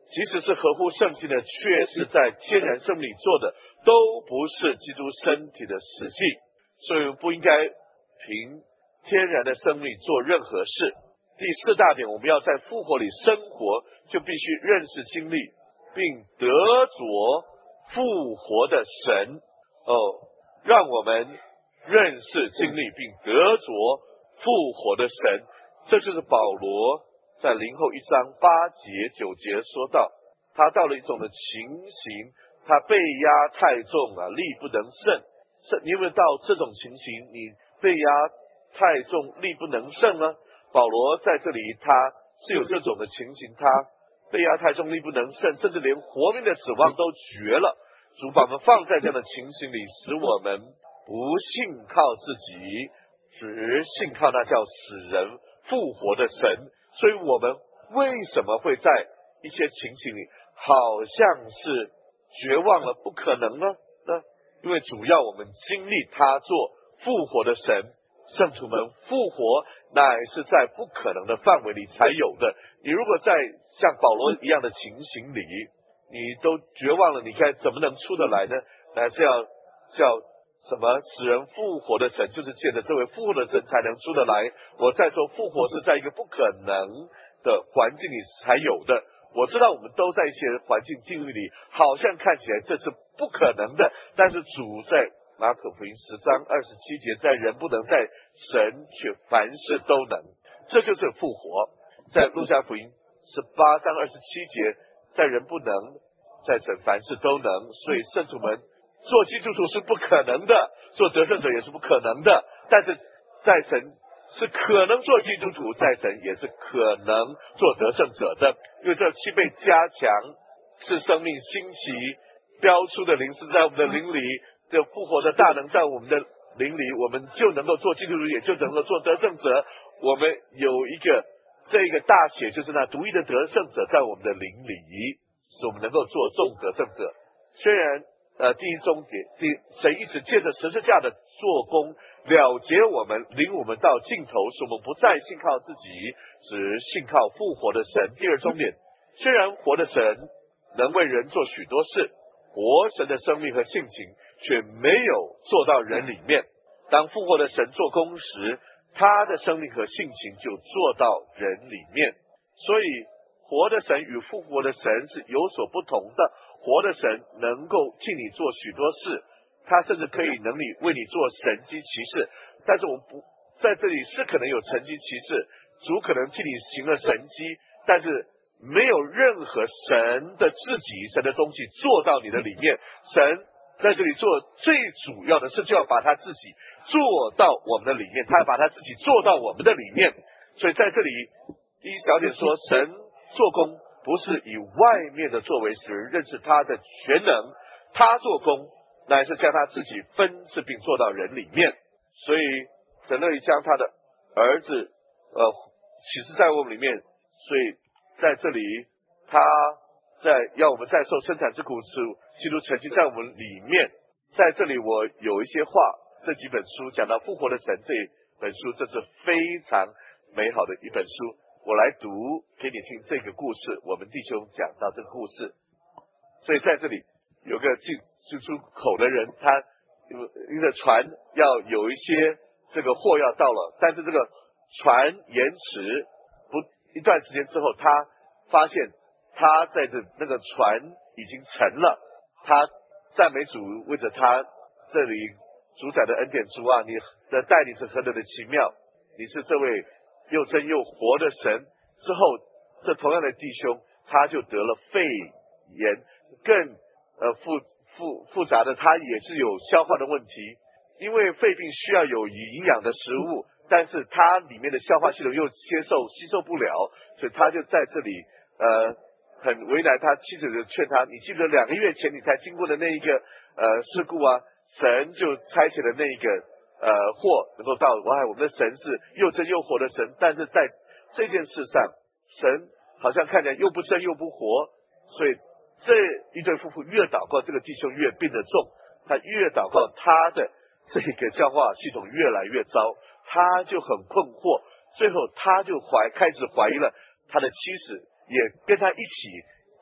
即使是合乎圣经的，却是在天然生命里做的，都不是基督身体的实际。所以我们不应该凭天然的生命做任何事。第四大点，我们要在复活里生活，就必须认识经历并得着复活的神。让我们认识经历并得着复活的神。这就是保罗在林后1章8节9节说到，他到了一种的情形，他被压太重了，力不能胜。你有没有到这种情形，你被压太重，力不能胜呢？保罗在这里他是有这种的情形，他被压太重，力不能胜，甚至连活命的指望都绝了。主把我们放在这样的情形里，使我们不信靠自己，只信靠那叫使人复活的神。所以我们为什么会在一些情形里好像是绝望了，不可能呢？因为主要我们经历他做复活的神。圣徒们，复活乃是在不可能的范围里才有的。你如果在像保罗一样的情形里，你都绝望了，你该怎么能出得来呢？乃是要叫什么使人复活的神，就是借着这位复活的神才能出得来。我再说，复活是在一个不可能的环境里才有的。我知道我们都在一些环境境遇里，好像看起来这是不可能的，但是主在马可福音10章27节，在人不能，在神却凡事都能，这就是复活。在路加福音18章27节，在人不能，在神凡事都能。所以圣徒们，做基督徒是不可能的，做得胜者也是不可能的，但是在神是可能做基督徒，在神也是可能做得胜者的。因为这7倍加强是生命兴起标出的灵，是在我们的灵里的复活的大能，在我们的灵里，我们就能够做基督徒，也就能够做得胜者。我们有一个这一个大写，就是那独一的得胜者在我们的灵里，使我们能够做众得胜者。虽然第一终点，神一直借着十字架的做工了结我们，领我们到尽头，使我们不再信靠自己，只信靠复活的神。第二终点，虽然活的神能为人做许多事，活神的生命和性情却没有做到人里面。当复活的神做工时，他的生命和性情就做到人里面。所以活的神与复活的神是有所不同的。活的神能够替你做许多事，他甚至可以能力为你做神迹奇事。但是我们不在这里是可能有神迹奇事，主可能替你行了神迹，但是没有任何神的自己，神的东西做到你的里面。神在这里做最主要的事，就要把他自己做到我们的里面，他要把他自己做到我们的里面。所以在这里第一小点说，神做工不是以外面的作为使人认识他的全能，他做工乃是将他自己分赐并做到人里面。所以神乐意将他的儿子启示在我们里面。所以在这里他要我们再受生产之苦，使基督成就在我们里面。在这里我有一些话，这几本书讲到复活的神，这本书这是非常美好的一本书。我来读给你听这个故事，我们弟兄讲到这个故事。所以在这里有个进出口的人，他一个船要有一些这个货要到了，但是这个船延迟一段时间之后，他发现他在那个船已经沉了。他赞美主，为着他这里主宰的恩典。主啊，你的带领是何等的奇妙，你是这位又真又活的神。之后这同样的弟兄他就得了肺炎，更复杂的，他也是有消化的问题。因为肺病需要有营养的食物，但是他里面的消化系统又吸收不了，所以他就在这里很为难。他妻子就劝他，你记得2个月前你才经过的那一个事故啊，神就差遣了那一个祸能够到。我们的神是又真又活的神，但是在这件事上，神好像看起来又不真又不活。所以这一对夫妇越祷告，这个弟兄越病得重，他越祷告，他的这个消化系统越来越糟，他就很困惑。最后他就开始怀疑了他的妻子，也跟他一起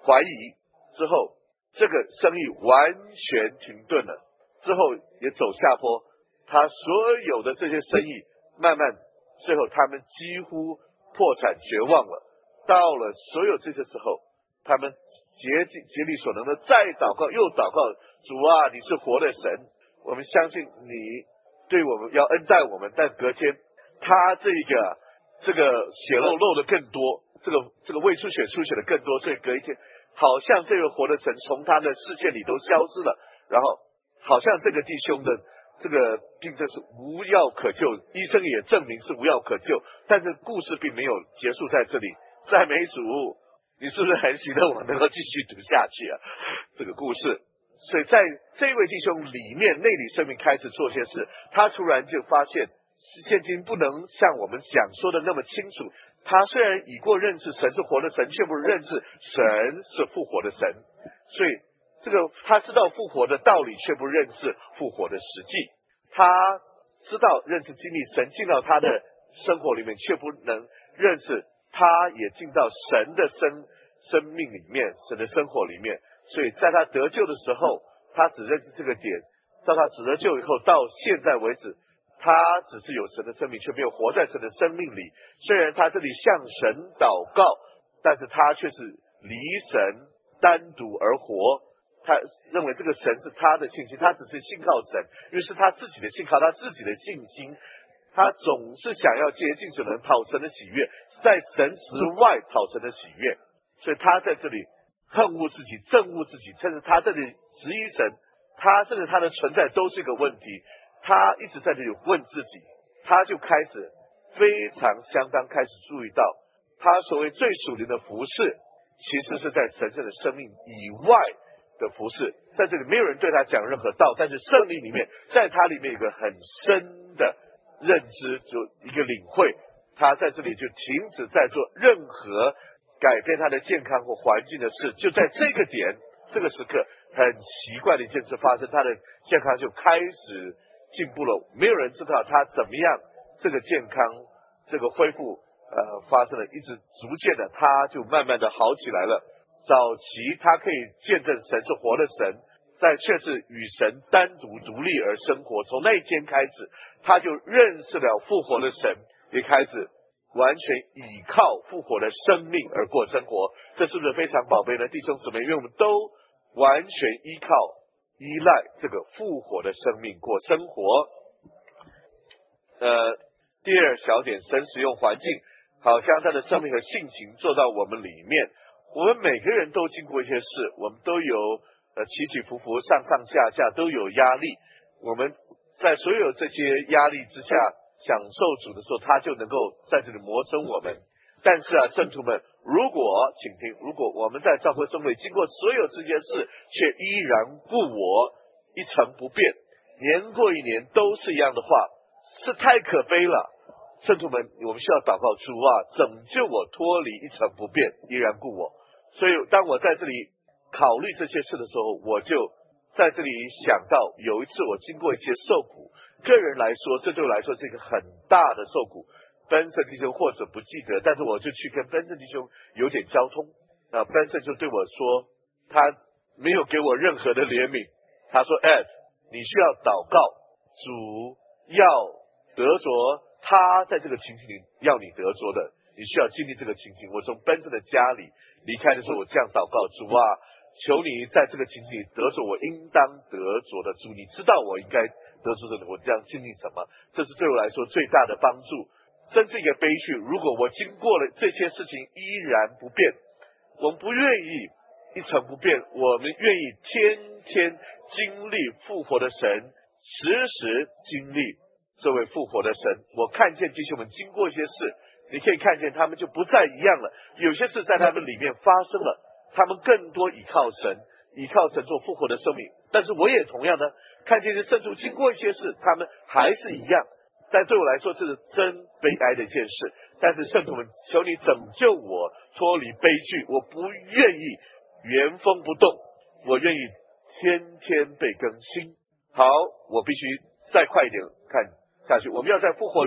怀疑之后，这个生意完全停顿了，之后也走下坡，他所有的这些生意慢慢最后他们几乎破产绝望了。到了所有这些时候，他们竭力所能的再祷告又祷告，主啊，你是活的神，我们相信你对我们要恩待我们。但隔天他这个血漏的更多，这个胃出血出血的更多，所以隔一天好像这个活的神从他的视线里都消失了，然后好像这个弟兄的这个病症是无药可救，医生也证明是无药可救，但是故事并没有结束在这里。赞美主，你是不是很喜乐我能够继续读下去啊？这个故事，所以在这位弟兄里面，内里生命开始做些事，他突然就发现现今不能像我们讲说的那么清楚。他虽然已过认识神是活的神，却不认识神是复活的神，所以这个他知道复活的道理，却不认识复活的实际。他知道认识经历神进到他的生活里面，却不能认识他也进到神的生命里面，神的生活里面。所以在他得救的时候，他只认识这个点，到他得救以后到现在为止，他只是有神的生命，却没有活在神的生命里。虽然他这里向神祷告，但是他却是离神单独而活。他认为这个神是他的信心，他只是信靠神，因为是他自己的信靠，他自己的信心。他总是想要接近神，讨神的喜悦，在神之外讨神的喜悦。所以他在这里恨恶自己，憎恶自己，甚至他这里质疑神，他甚至他的存在都是一个问题。他一直在这里问自己，他就开始非常相当开始注意到，他所谓最属灵的服事，其实是在神圣的生命以外的服事。在这里没有人对他讲任何道，但是圣灵里面，在他里面有一个很深的认知，就一个领会，他在这里就停止在做任何改变他的健康或环境的事。就在这个点，这个时刻，很奇怪的一件事发生，他的健康就开始进步了。没有人知道他怎么样这个健康这个恢复发生了，一直逐渐的他就慢慢的好起来了。早期他可以见证神是活的神，但却是与神单独独立而生活。从那一天开始，他就认识了复活的神，也开始完全倚靠复活的生命而过生活。这是不是非常宝贝呢，弟兄姊妹？因为我们都完全依赖这个复活的生命过生活。第二小点，神使用环境，好像他的生命和性情做到我们里面。我们每个人都经过一些事，我们都有起起伏伏，上上下下，都有压力。我们在所有这些压力之下享受主的时候，他就能够在这里磨成我们。但是圣徒们，如果请听，如果我们在教会生活经过所有这些事，却依然故我，一成不变，年过一年都是一样的话，是太可悲了。圣徒们，我们需要祷告，主啊，拯救我脱离一成不变，依然故我。所以当我在这里考虑这些事的时候，我就在这里想到，有一次我经过一些受苦，个人来说，这对我来说是一个很大的受苦。奔圣弟兄或者不记得，但是我就去跟奔圣弟兄有点交通。那奔圣就对我说，他没有给我任何的怜悯。他说 Ed， 你需要祷告，主要得着他在这个情形里要你得着的，你需要经历这个情形。我从奔圣的家里离开的时候，我这样祷告，主啊，求你在这个情形里得着我应当得着的。主，你知道我应该得着的，我这样经历什么？这是对我来说最大的帮助。真是一个悲剧，如果我经过了这些事情依然不变，我们不愿意一成不变，我们愿意天天经历复活的神，时时经历这位复活的神。我看见弟兄们经过一些事，你可以看见他们就不再一样了，有些事在他们里面发生了，他们更多倚靠神，依靠神做复活的生命。但是我也同样的看见这圣徒经过一些事，他们还是一样。但对我来说，这是真悲哀的一件事。但是圣徒们，求你拯救我脱离悲剧，我不愿意原封不动，我愿意天天被更新。好，我必须再快一点看下去。我们要在复活里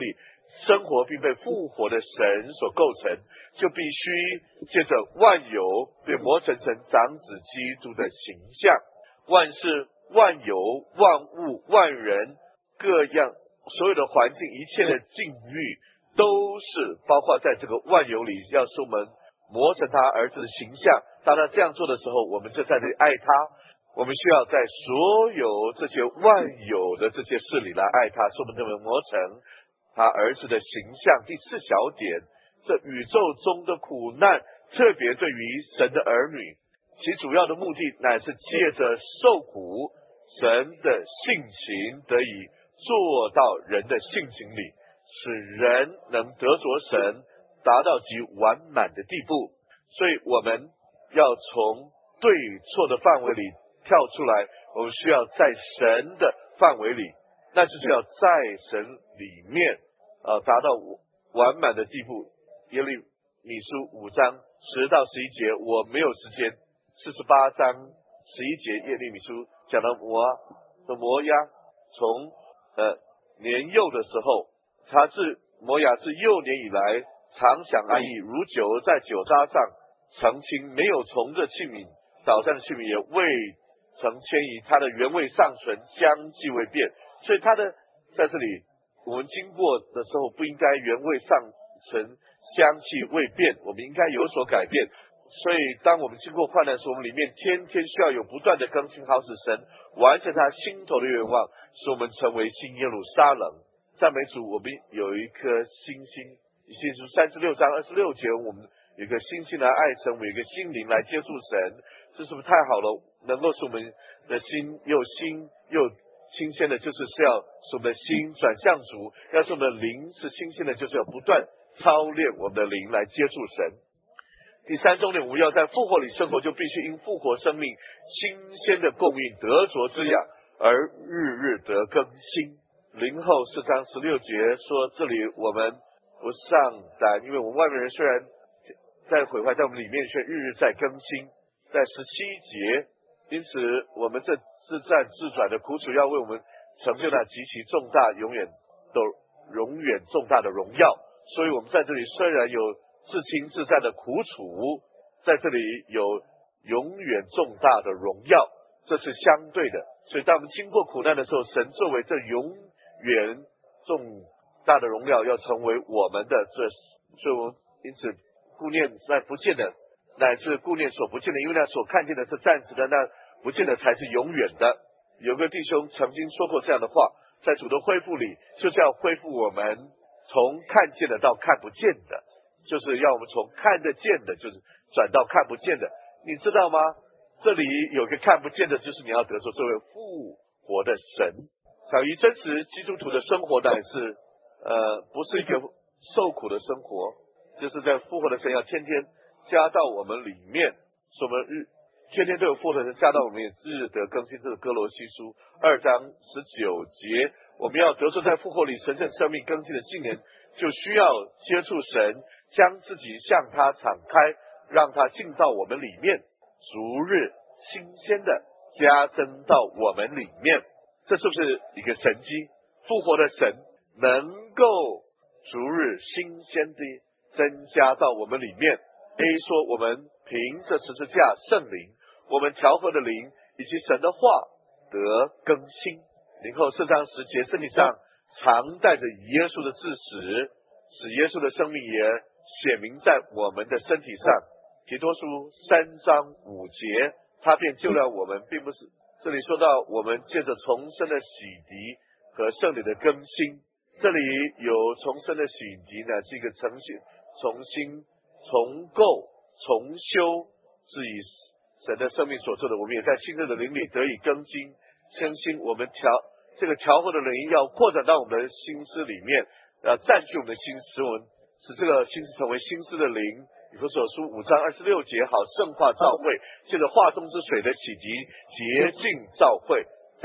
生活并被复活的神所构成，就必须借着万有被磨成长子基督的形象。万事万有万物万人各样所有的环境一切的境遇，都是包括在这个万有里，要使我们磨成他儿子的形象。当他这样做的时候，我们就在这里爱他。我们需要在所有这些万有的这些事里来爱他，使我们能够磨成他儿子的形象。第四小点，这宇宙中的苦难，特别对于神的儿女，其主要的目的乃是借着受苦，神的性情得以做到人的性情里，使人能得着神，达到极完满的地步。所以我们要从对错的范围里跳出来，我们需要在神的范围里，那就是要在神里面达到完满的地步。耶利米书5章10到11节，我没有时间。48章11节，耶利米书讲到摩押从年幼的时候，他自摩押自幼年以来常享安逸，如酒在酒渣上澄清，没有从这器皿捣战的器皿也未曾迁移，它的原味尚存，香气未变。所以他的在这里我们经过的时候，不应该原味尚存，香气未变，我们应该有所改变。所以当我们经过患难时，我们里面天天需要有不断的更新，好使神完成他心头的愿望，使我们成为新耶路撒冷。赞美主，我们有一颗星星。以西结书36章26节，我们有一个星星来爱神，我们有一个心灵来接触神，这是不是太好了？能够使我们的心又新又新鲜的，就是要使我们的心转向主，要使我们的灵是新鲜的，就是要不断操练我们的灵来接触神。第三重点，我们要在复活里生活，就必须因复活生命新鲜的供应得着滋养，而日日得更新。林后4章16节说，这里我们不上胆，因为我们外面人虽然在毁坏，在我们里面却日日在更新。在17节，因此我们这自战自转的苦楚，要为我们成就那极其重大永远重大的荣耀。所以我们在这里虽然有自轻自战的苦楚，在这里有永远重大的荣耀，这是相对的。所以当我们经过苦难的时候，神作为这永远重大的荣耀要成为我们的，所以我们因此顾念那不见的，乃是顾念所不见的，因为那所看见的是暂时的，那不见的才是永远的。有个弟兄曾经说过这样的话，在主的恢复里，就是要恢复我们从看见的到看不见的，就是要我们从看得见的就是转到看不见的。你知道吗？这里有个看不见的，就是你要得着这位复活的神。小于真实基督徒的生活乃是不是一个受苦的生活，就是在复活的神要天天加到我们里面，使我们天天都有复活的神加到我们，也日日得更新。这是哥罗西书2章19节，我们要得着在复活里神圣生命更新的信念，就需要接触神，将自己向他敞开，让他进到我们里面，逐日新鲜的加增到我们里面。这是不是一个神迹？复活的神能够逐日新鲜的增加到我们里面。 A 说我们凭着十字架圣灵，我们调和的灵以及神的话得更新。林后4章10节，身体上常带着耶稣的致死，使耶稣的生命也显明在我们的身体上。提多书3章5节，他便救了我们，并不是这里说到我们借着重生的洗涤和圣灵的更新，这里有重生的洗涤呢，是一个重新重构重修，是以神的生命所做的。我们也在新生的灵里得以更新，更新我们这个调和的灵要扩展到我们的心思里面，占据我们的心思，我们使这个心思成为心思的灵。以弗所书5章26节，好圣化教会，借着化中之水的洗涤洁净教会。在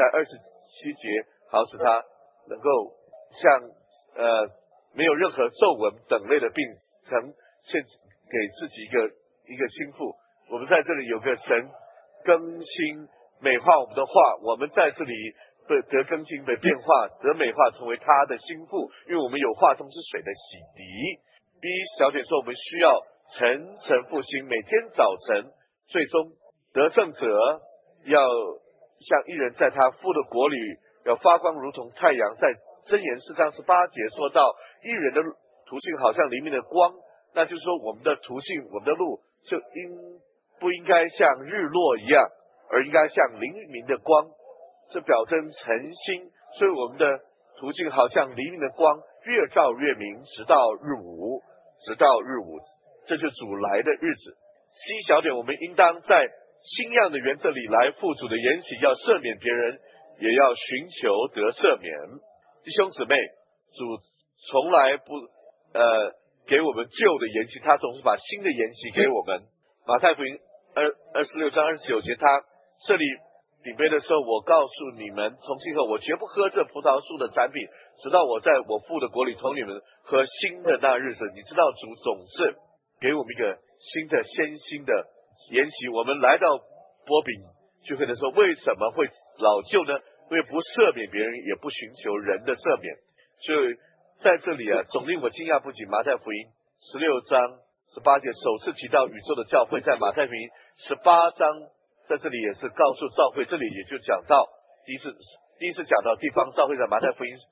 27节，好使他能够像没有任何皱纹等类的病曾献给自己一个心腹。我们在这里有个神更新美化我们的话，我们在这里得更新、得变化、得美化，成为他的心腹。因为我们有话中之水的洗涤。B 小点说，我们需要晨晨复兴，每天早晨，最终得胜者要像一人在他父的国里要发光，如同太阳。在箴言4章18节说到，一人的途径好像黎明的光，那就是说我们的途径，我们的路就不应该像日落一样，而应该像黎明的光，这表征诚心。所以我们的途径好像黎明的光，越照越明，直到日午，这就主来的日子。C 小点，我们应当在新样的原则里来负主的言行，要赦免别人，也要寻求得赦免。弟兄姊妹，主从来不给我们旧的言行，他总是把新的言行给我们。马太福音26章29节，他设立饼杯的时候，我告诉你们，从今后我绝不喝这葡萄树的产品，直到我在我父的国里同你们喝新的那日子。你知道主总是给我们一个新的先新的言行。我们来到波饼聚会的时候，为什么会老旧呢？因为不赦免别人，也不寻求人的赦免。所以在这里总令我惊讶不仅。马太福音16章18节首次提到宇宙的教会，在马太福音18章在这里也是告诉教会，这里也就讲到第一次讲到地方教会，在马太福音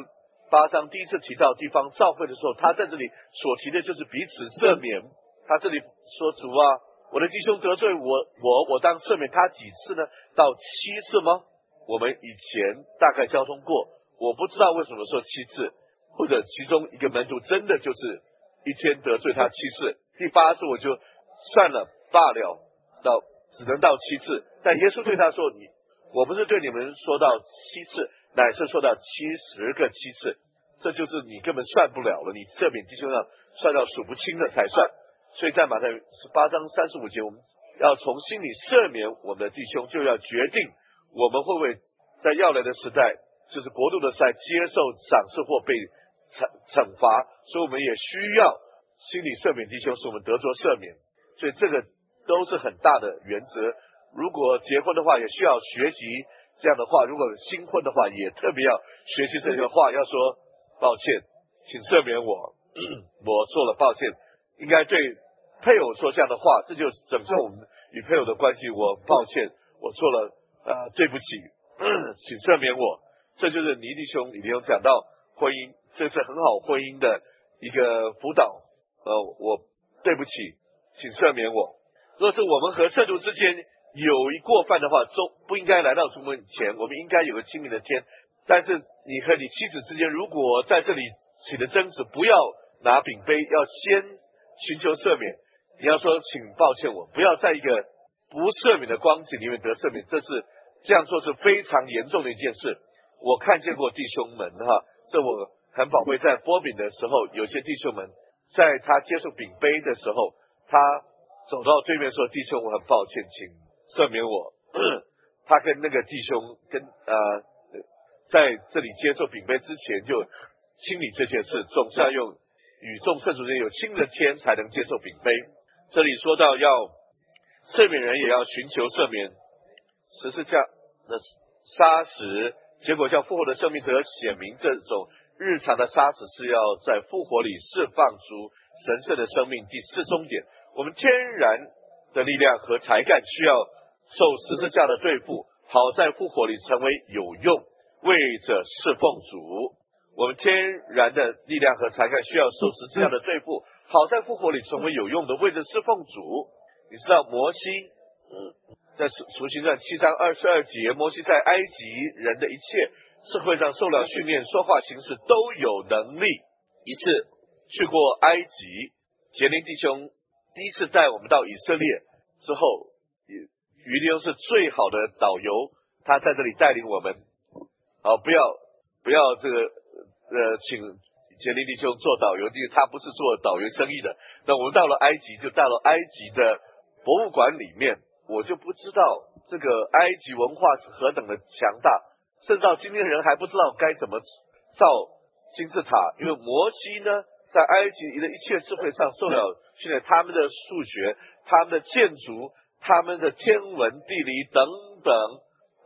18章第一次提到地方教会的时候，他在这里所提的就是彼此赦免。他这里说，主啊，我的弟兄得罪我当赦免他几次呢？到7次吗？我们以前大概交通过，我不知道为什么说7次，或者其中一个门徒真的就是一天得罪他7次，第8次我就算了罢了，只能到7次。但耶稣对他说，我不是对你们说到7次，乃是说到70个7次，这就是你根本算不了了，你赦免弟兄要算到数不清的才算。所以在马太18章35节，我们要从心里赦免我们的弟兄，就要决定我们会不会在要来的时代，就是国度的时代，接受赏赐或被惩罚。所以我们也需要心里赦免弟兄，使我们得着赦免。所以这个都是很大的原则。如果结婚的话，也需要学习这样的话；如果新婚的话，也特别要学习这些话，要说抱歉，请赦免我，我错了，抱歉。应该对配偶说这样的话，这就拯救我们与配偶的关系。我抱歉，我错了，对不起，请赦免我。这就是倪弟兄讲到婚姻，这是很好婚姻的一个辅导。我对不起，请赦免我。若是我们和圣徒之间有一过犯的话，不应该来到主面前，我们应该有个清明的天。但是你和你妻子之间如果在这里起了争执，不要拿饼杯，要先寻求赦免。你要说请抱歉我，不要在一个不赦免的光景里面得赦免，这样做是非常严重的一件事。我看见过弟兄们这我很宝贵，在拨饼的时候，有些弟兄们在他接受饼杯的时候，他走到对面说，弟兄我很抱歉，请赦免我。他跟那个弟兄在这里接受饼杯之前就清理这件事，总是要用与众圣徒间有清的天才能接受饼杯。这里说到要赦免人，也要寻求赦免。十字架的杀死，结果叫复活的生命得显明，这种日常的杀死是要在复活里释放出神圣的生命。第4终点，我们天然的力量和才干需要受十字架的对付，好在复活里成为有用，为着侍奉主。我们天然的力量和才干需要受十字架的对付，好在复活里成为有用的，为着侍奉主。你知道摩西在赎行传7章22节，摩西在埃及人的一切社会上受了训练，说话行事都有能力。一次去过埃及，杰林弟兄第一次带我们到以色列之后，于弟兄是最好的导游，他在这里带领我们。不要请杰林弟兄做导游，因为他不是做导游生意的。那我们到了埃及，就到了埃及的博物馆里面，我就不知道这个埃及文化是何等的强大，甚至到今天人还不知道该怎么造金字塔。因为摩西呢，在埃及的一切智慧上受了训练，他们的数学、他们的建筑、他们的天文地理等等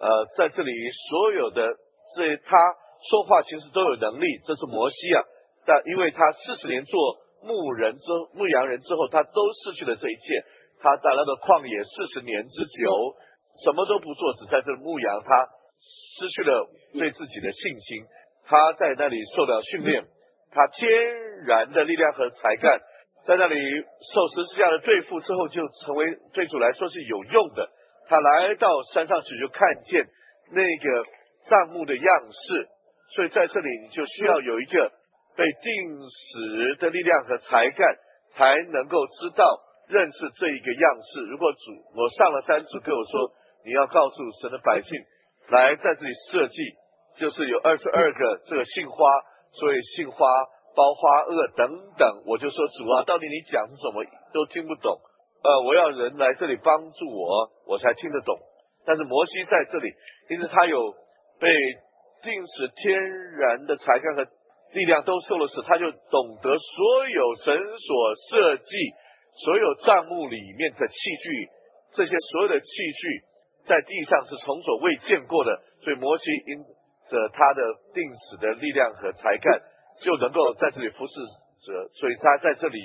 在这里所有的他说话其实都有能力，这是摩西啊。但因为他40年做牧羊人之后，他都失去了这一切。他在那个旷野40年之久，什么都不做，只在这里牧羊，他失去了对自己的信心。他在那里受了训练，他天然的力量和才干，在那里受十字架的对付之后，就成为对主来说是有用的。他来到山上去，就看见那个帐幕的样式，所以在这里你就需要有一个被定死的力量和才干，才能够知道认识这一个样式。如果我上了山，主跟我说你要告诉神的百姓来在这里设计，就是有22个这个杏花，所以杏花、包花萼等等，我就说主啊，到底你讲是什么都听不懂，我要人来这里帮助我才听得懂。但是摩西在这里，因为他有被定死天然的才干和力量都受了死，他就懂得所有神所设计所有帐幕里面的器具，这些所有的器具在地上是从所未见过的，所以摩西因着他的定死的力量和才干，就能够在这里服侍者，所以他在这里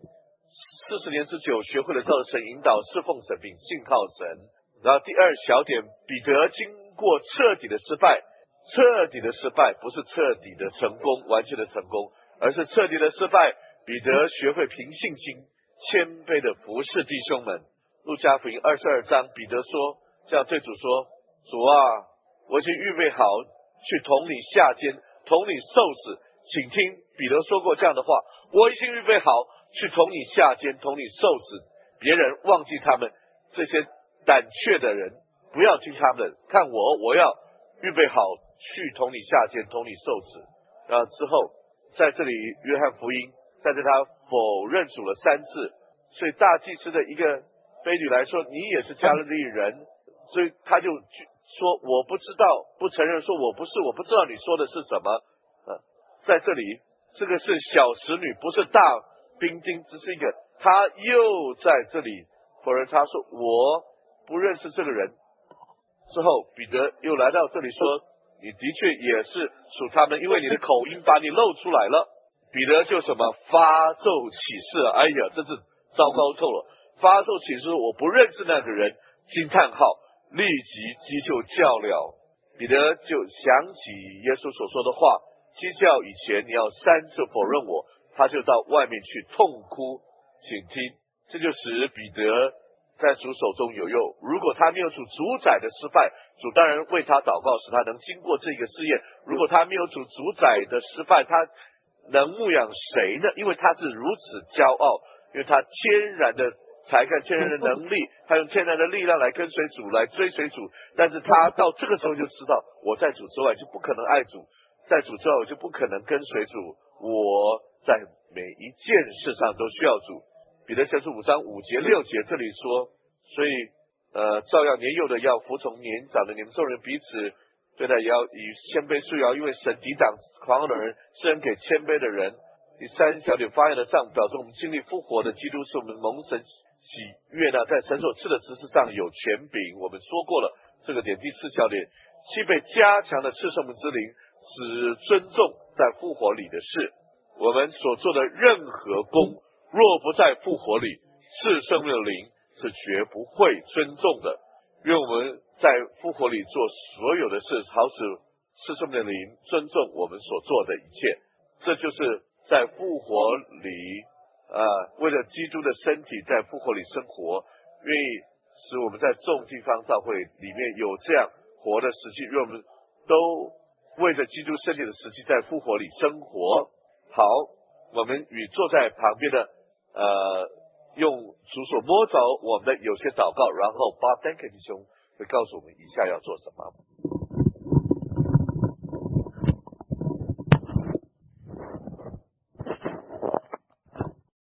40年之久，学会了照着神引导，侍奉神并信靠神。然后第二小点，彼得经过彻底的失败，彻底的失败不是彻底的成功，完全的成功，而是彻底的失败。彼得学会凭信心谦卑的服侍弟兄们。路加福音22章，彼得说，这样对主说，主啊，我已经预备好去同你下监，同你受死。请听，彼得说过这样的话，我已经预备好去同你下监，同你受死。别人忘记他们，这些胆怯的人不要听他们的，看我要预备好去同你下监，同你受死。然后之后在这里约翰福音在这他否认主了3次，所以大祭司的一个婢女来说，你也是加利利人，所以他就说我不知道，不承认，说我不是，我不知道你说的是什么。在这里这个是小使女，不是大兵丁，只是一个，他又在这里否认，他说我不认识这个人。之后彼得又来到这里说，你的确也是属他们，因为你的口音把你露出来了。彼得就什么发咒起誓，哎呀，真是糟糕透了，发咒起誓我不认识那个人，惊叹号，立即击就叫了。彼得就想起耶稣所说的话，鸡叫以前你要3次否认我，他就到外面去痛哭。请听，这就使彼得在主手中有用。如果他没有主主宰的失败，主当然为他祷告，使他能经过这个试验。如果他没有主主宰的失败，他能牧养谁呢？因为他是如此骄傲，因为他天然的才干、天然的能力，他用天然的力量来跟随主，来追随主。但是他到这个时候就知道，我在主之外就不可能爱主，在主之外我就不可能跟随主，我在每一件事上都需要主。彼得前书5章5节6节这里说，所以照样年幼的要服从年长的，你们众人彼此对待也要以谦卑束腰，因为神抵挡狂傲的人，施恩给谦卑的人。第3小点，发言的杖表示我们经历复活的基督是我们蒙神喜悦呢，在神所赐的职事上有权柄。我们说过了这个点。第4小点，7被加强的赐圣灵之灵，只尊重在复活里的事。我们所做的任何功，若不在复活里，赐圣灵的灵是绝不会尊重的。愿我们在复活里做所有的事，好使赐圣灵的灵尊重我们所做的一切。这就是在复活里为了基督的身体在复活里生活，愿意使我们在众地方教会里面有这样活的实际，愿我们都为着基督身体的实际在复活里生活。好，我们与坐在旁边的用主所摸着我们的有些祷告，然后Bob Duncan弟兄会告诉我们以下要做什么。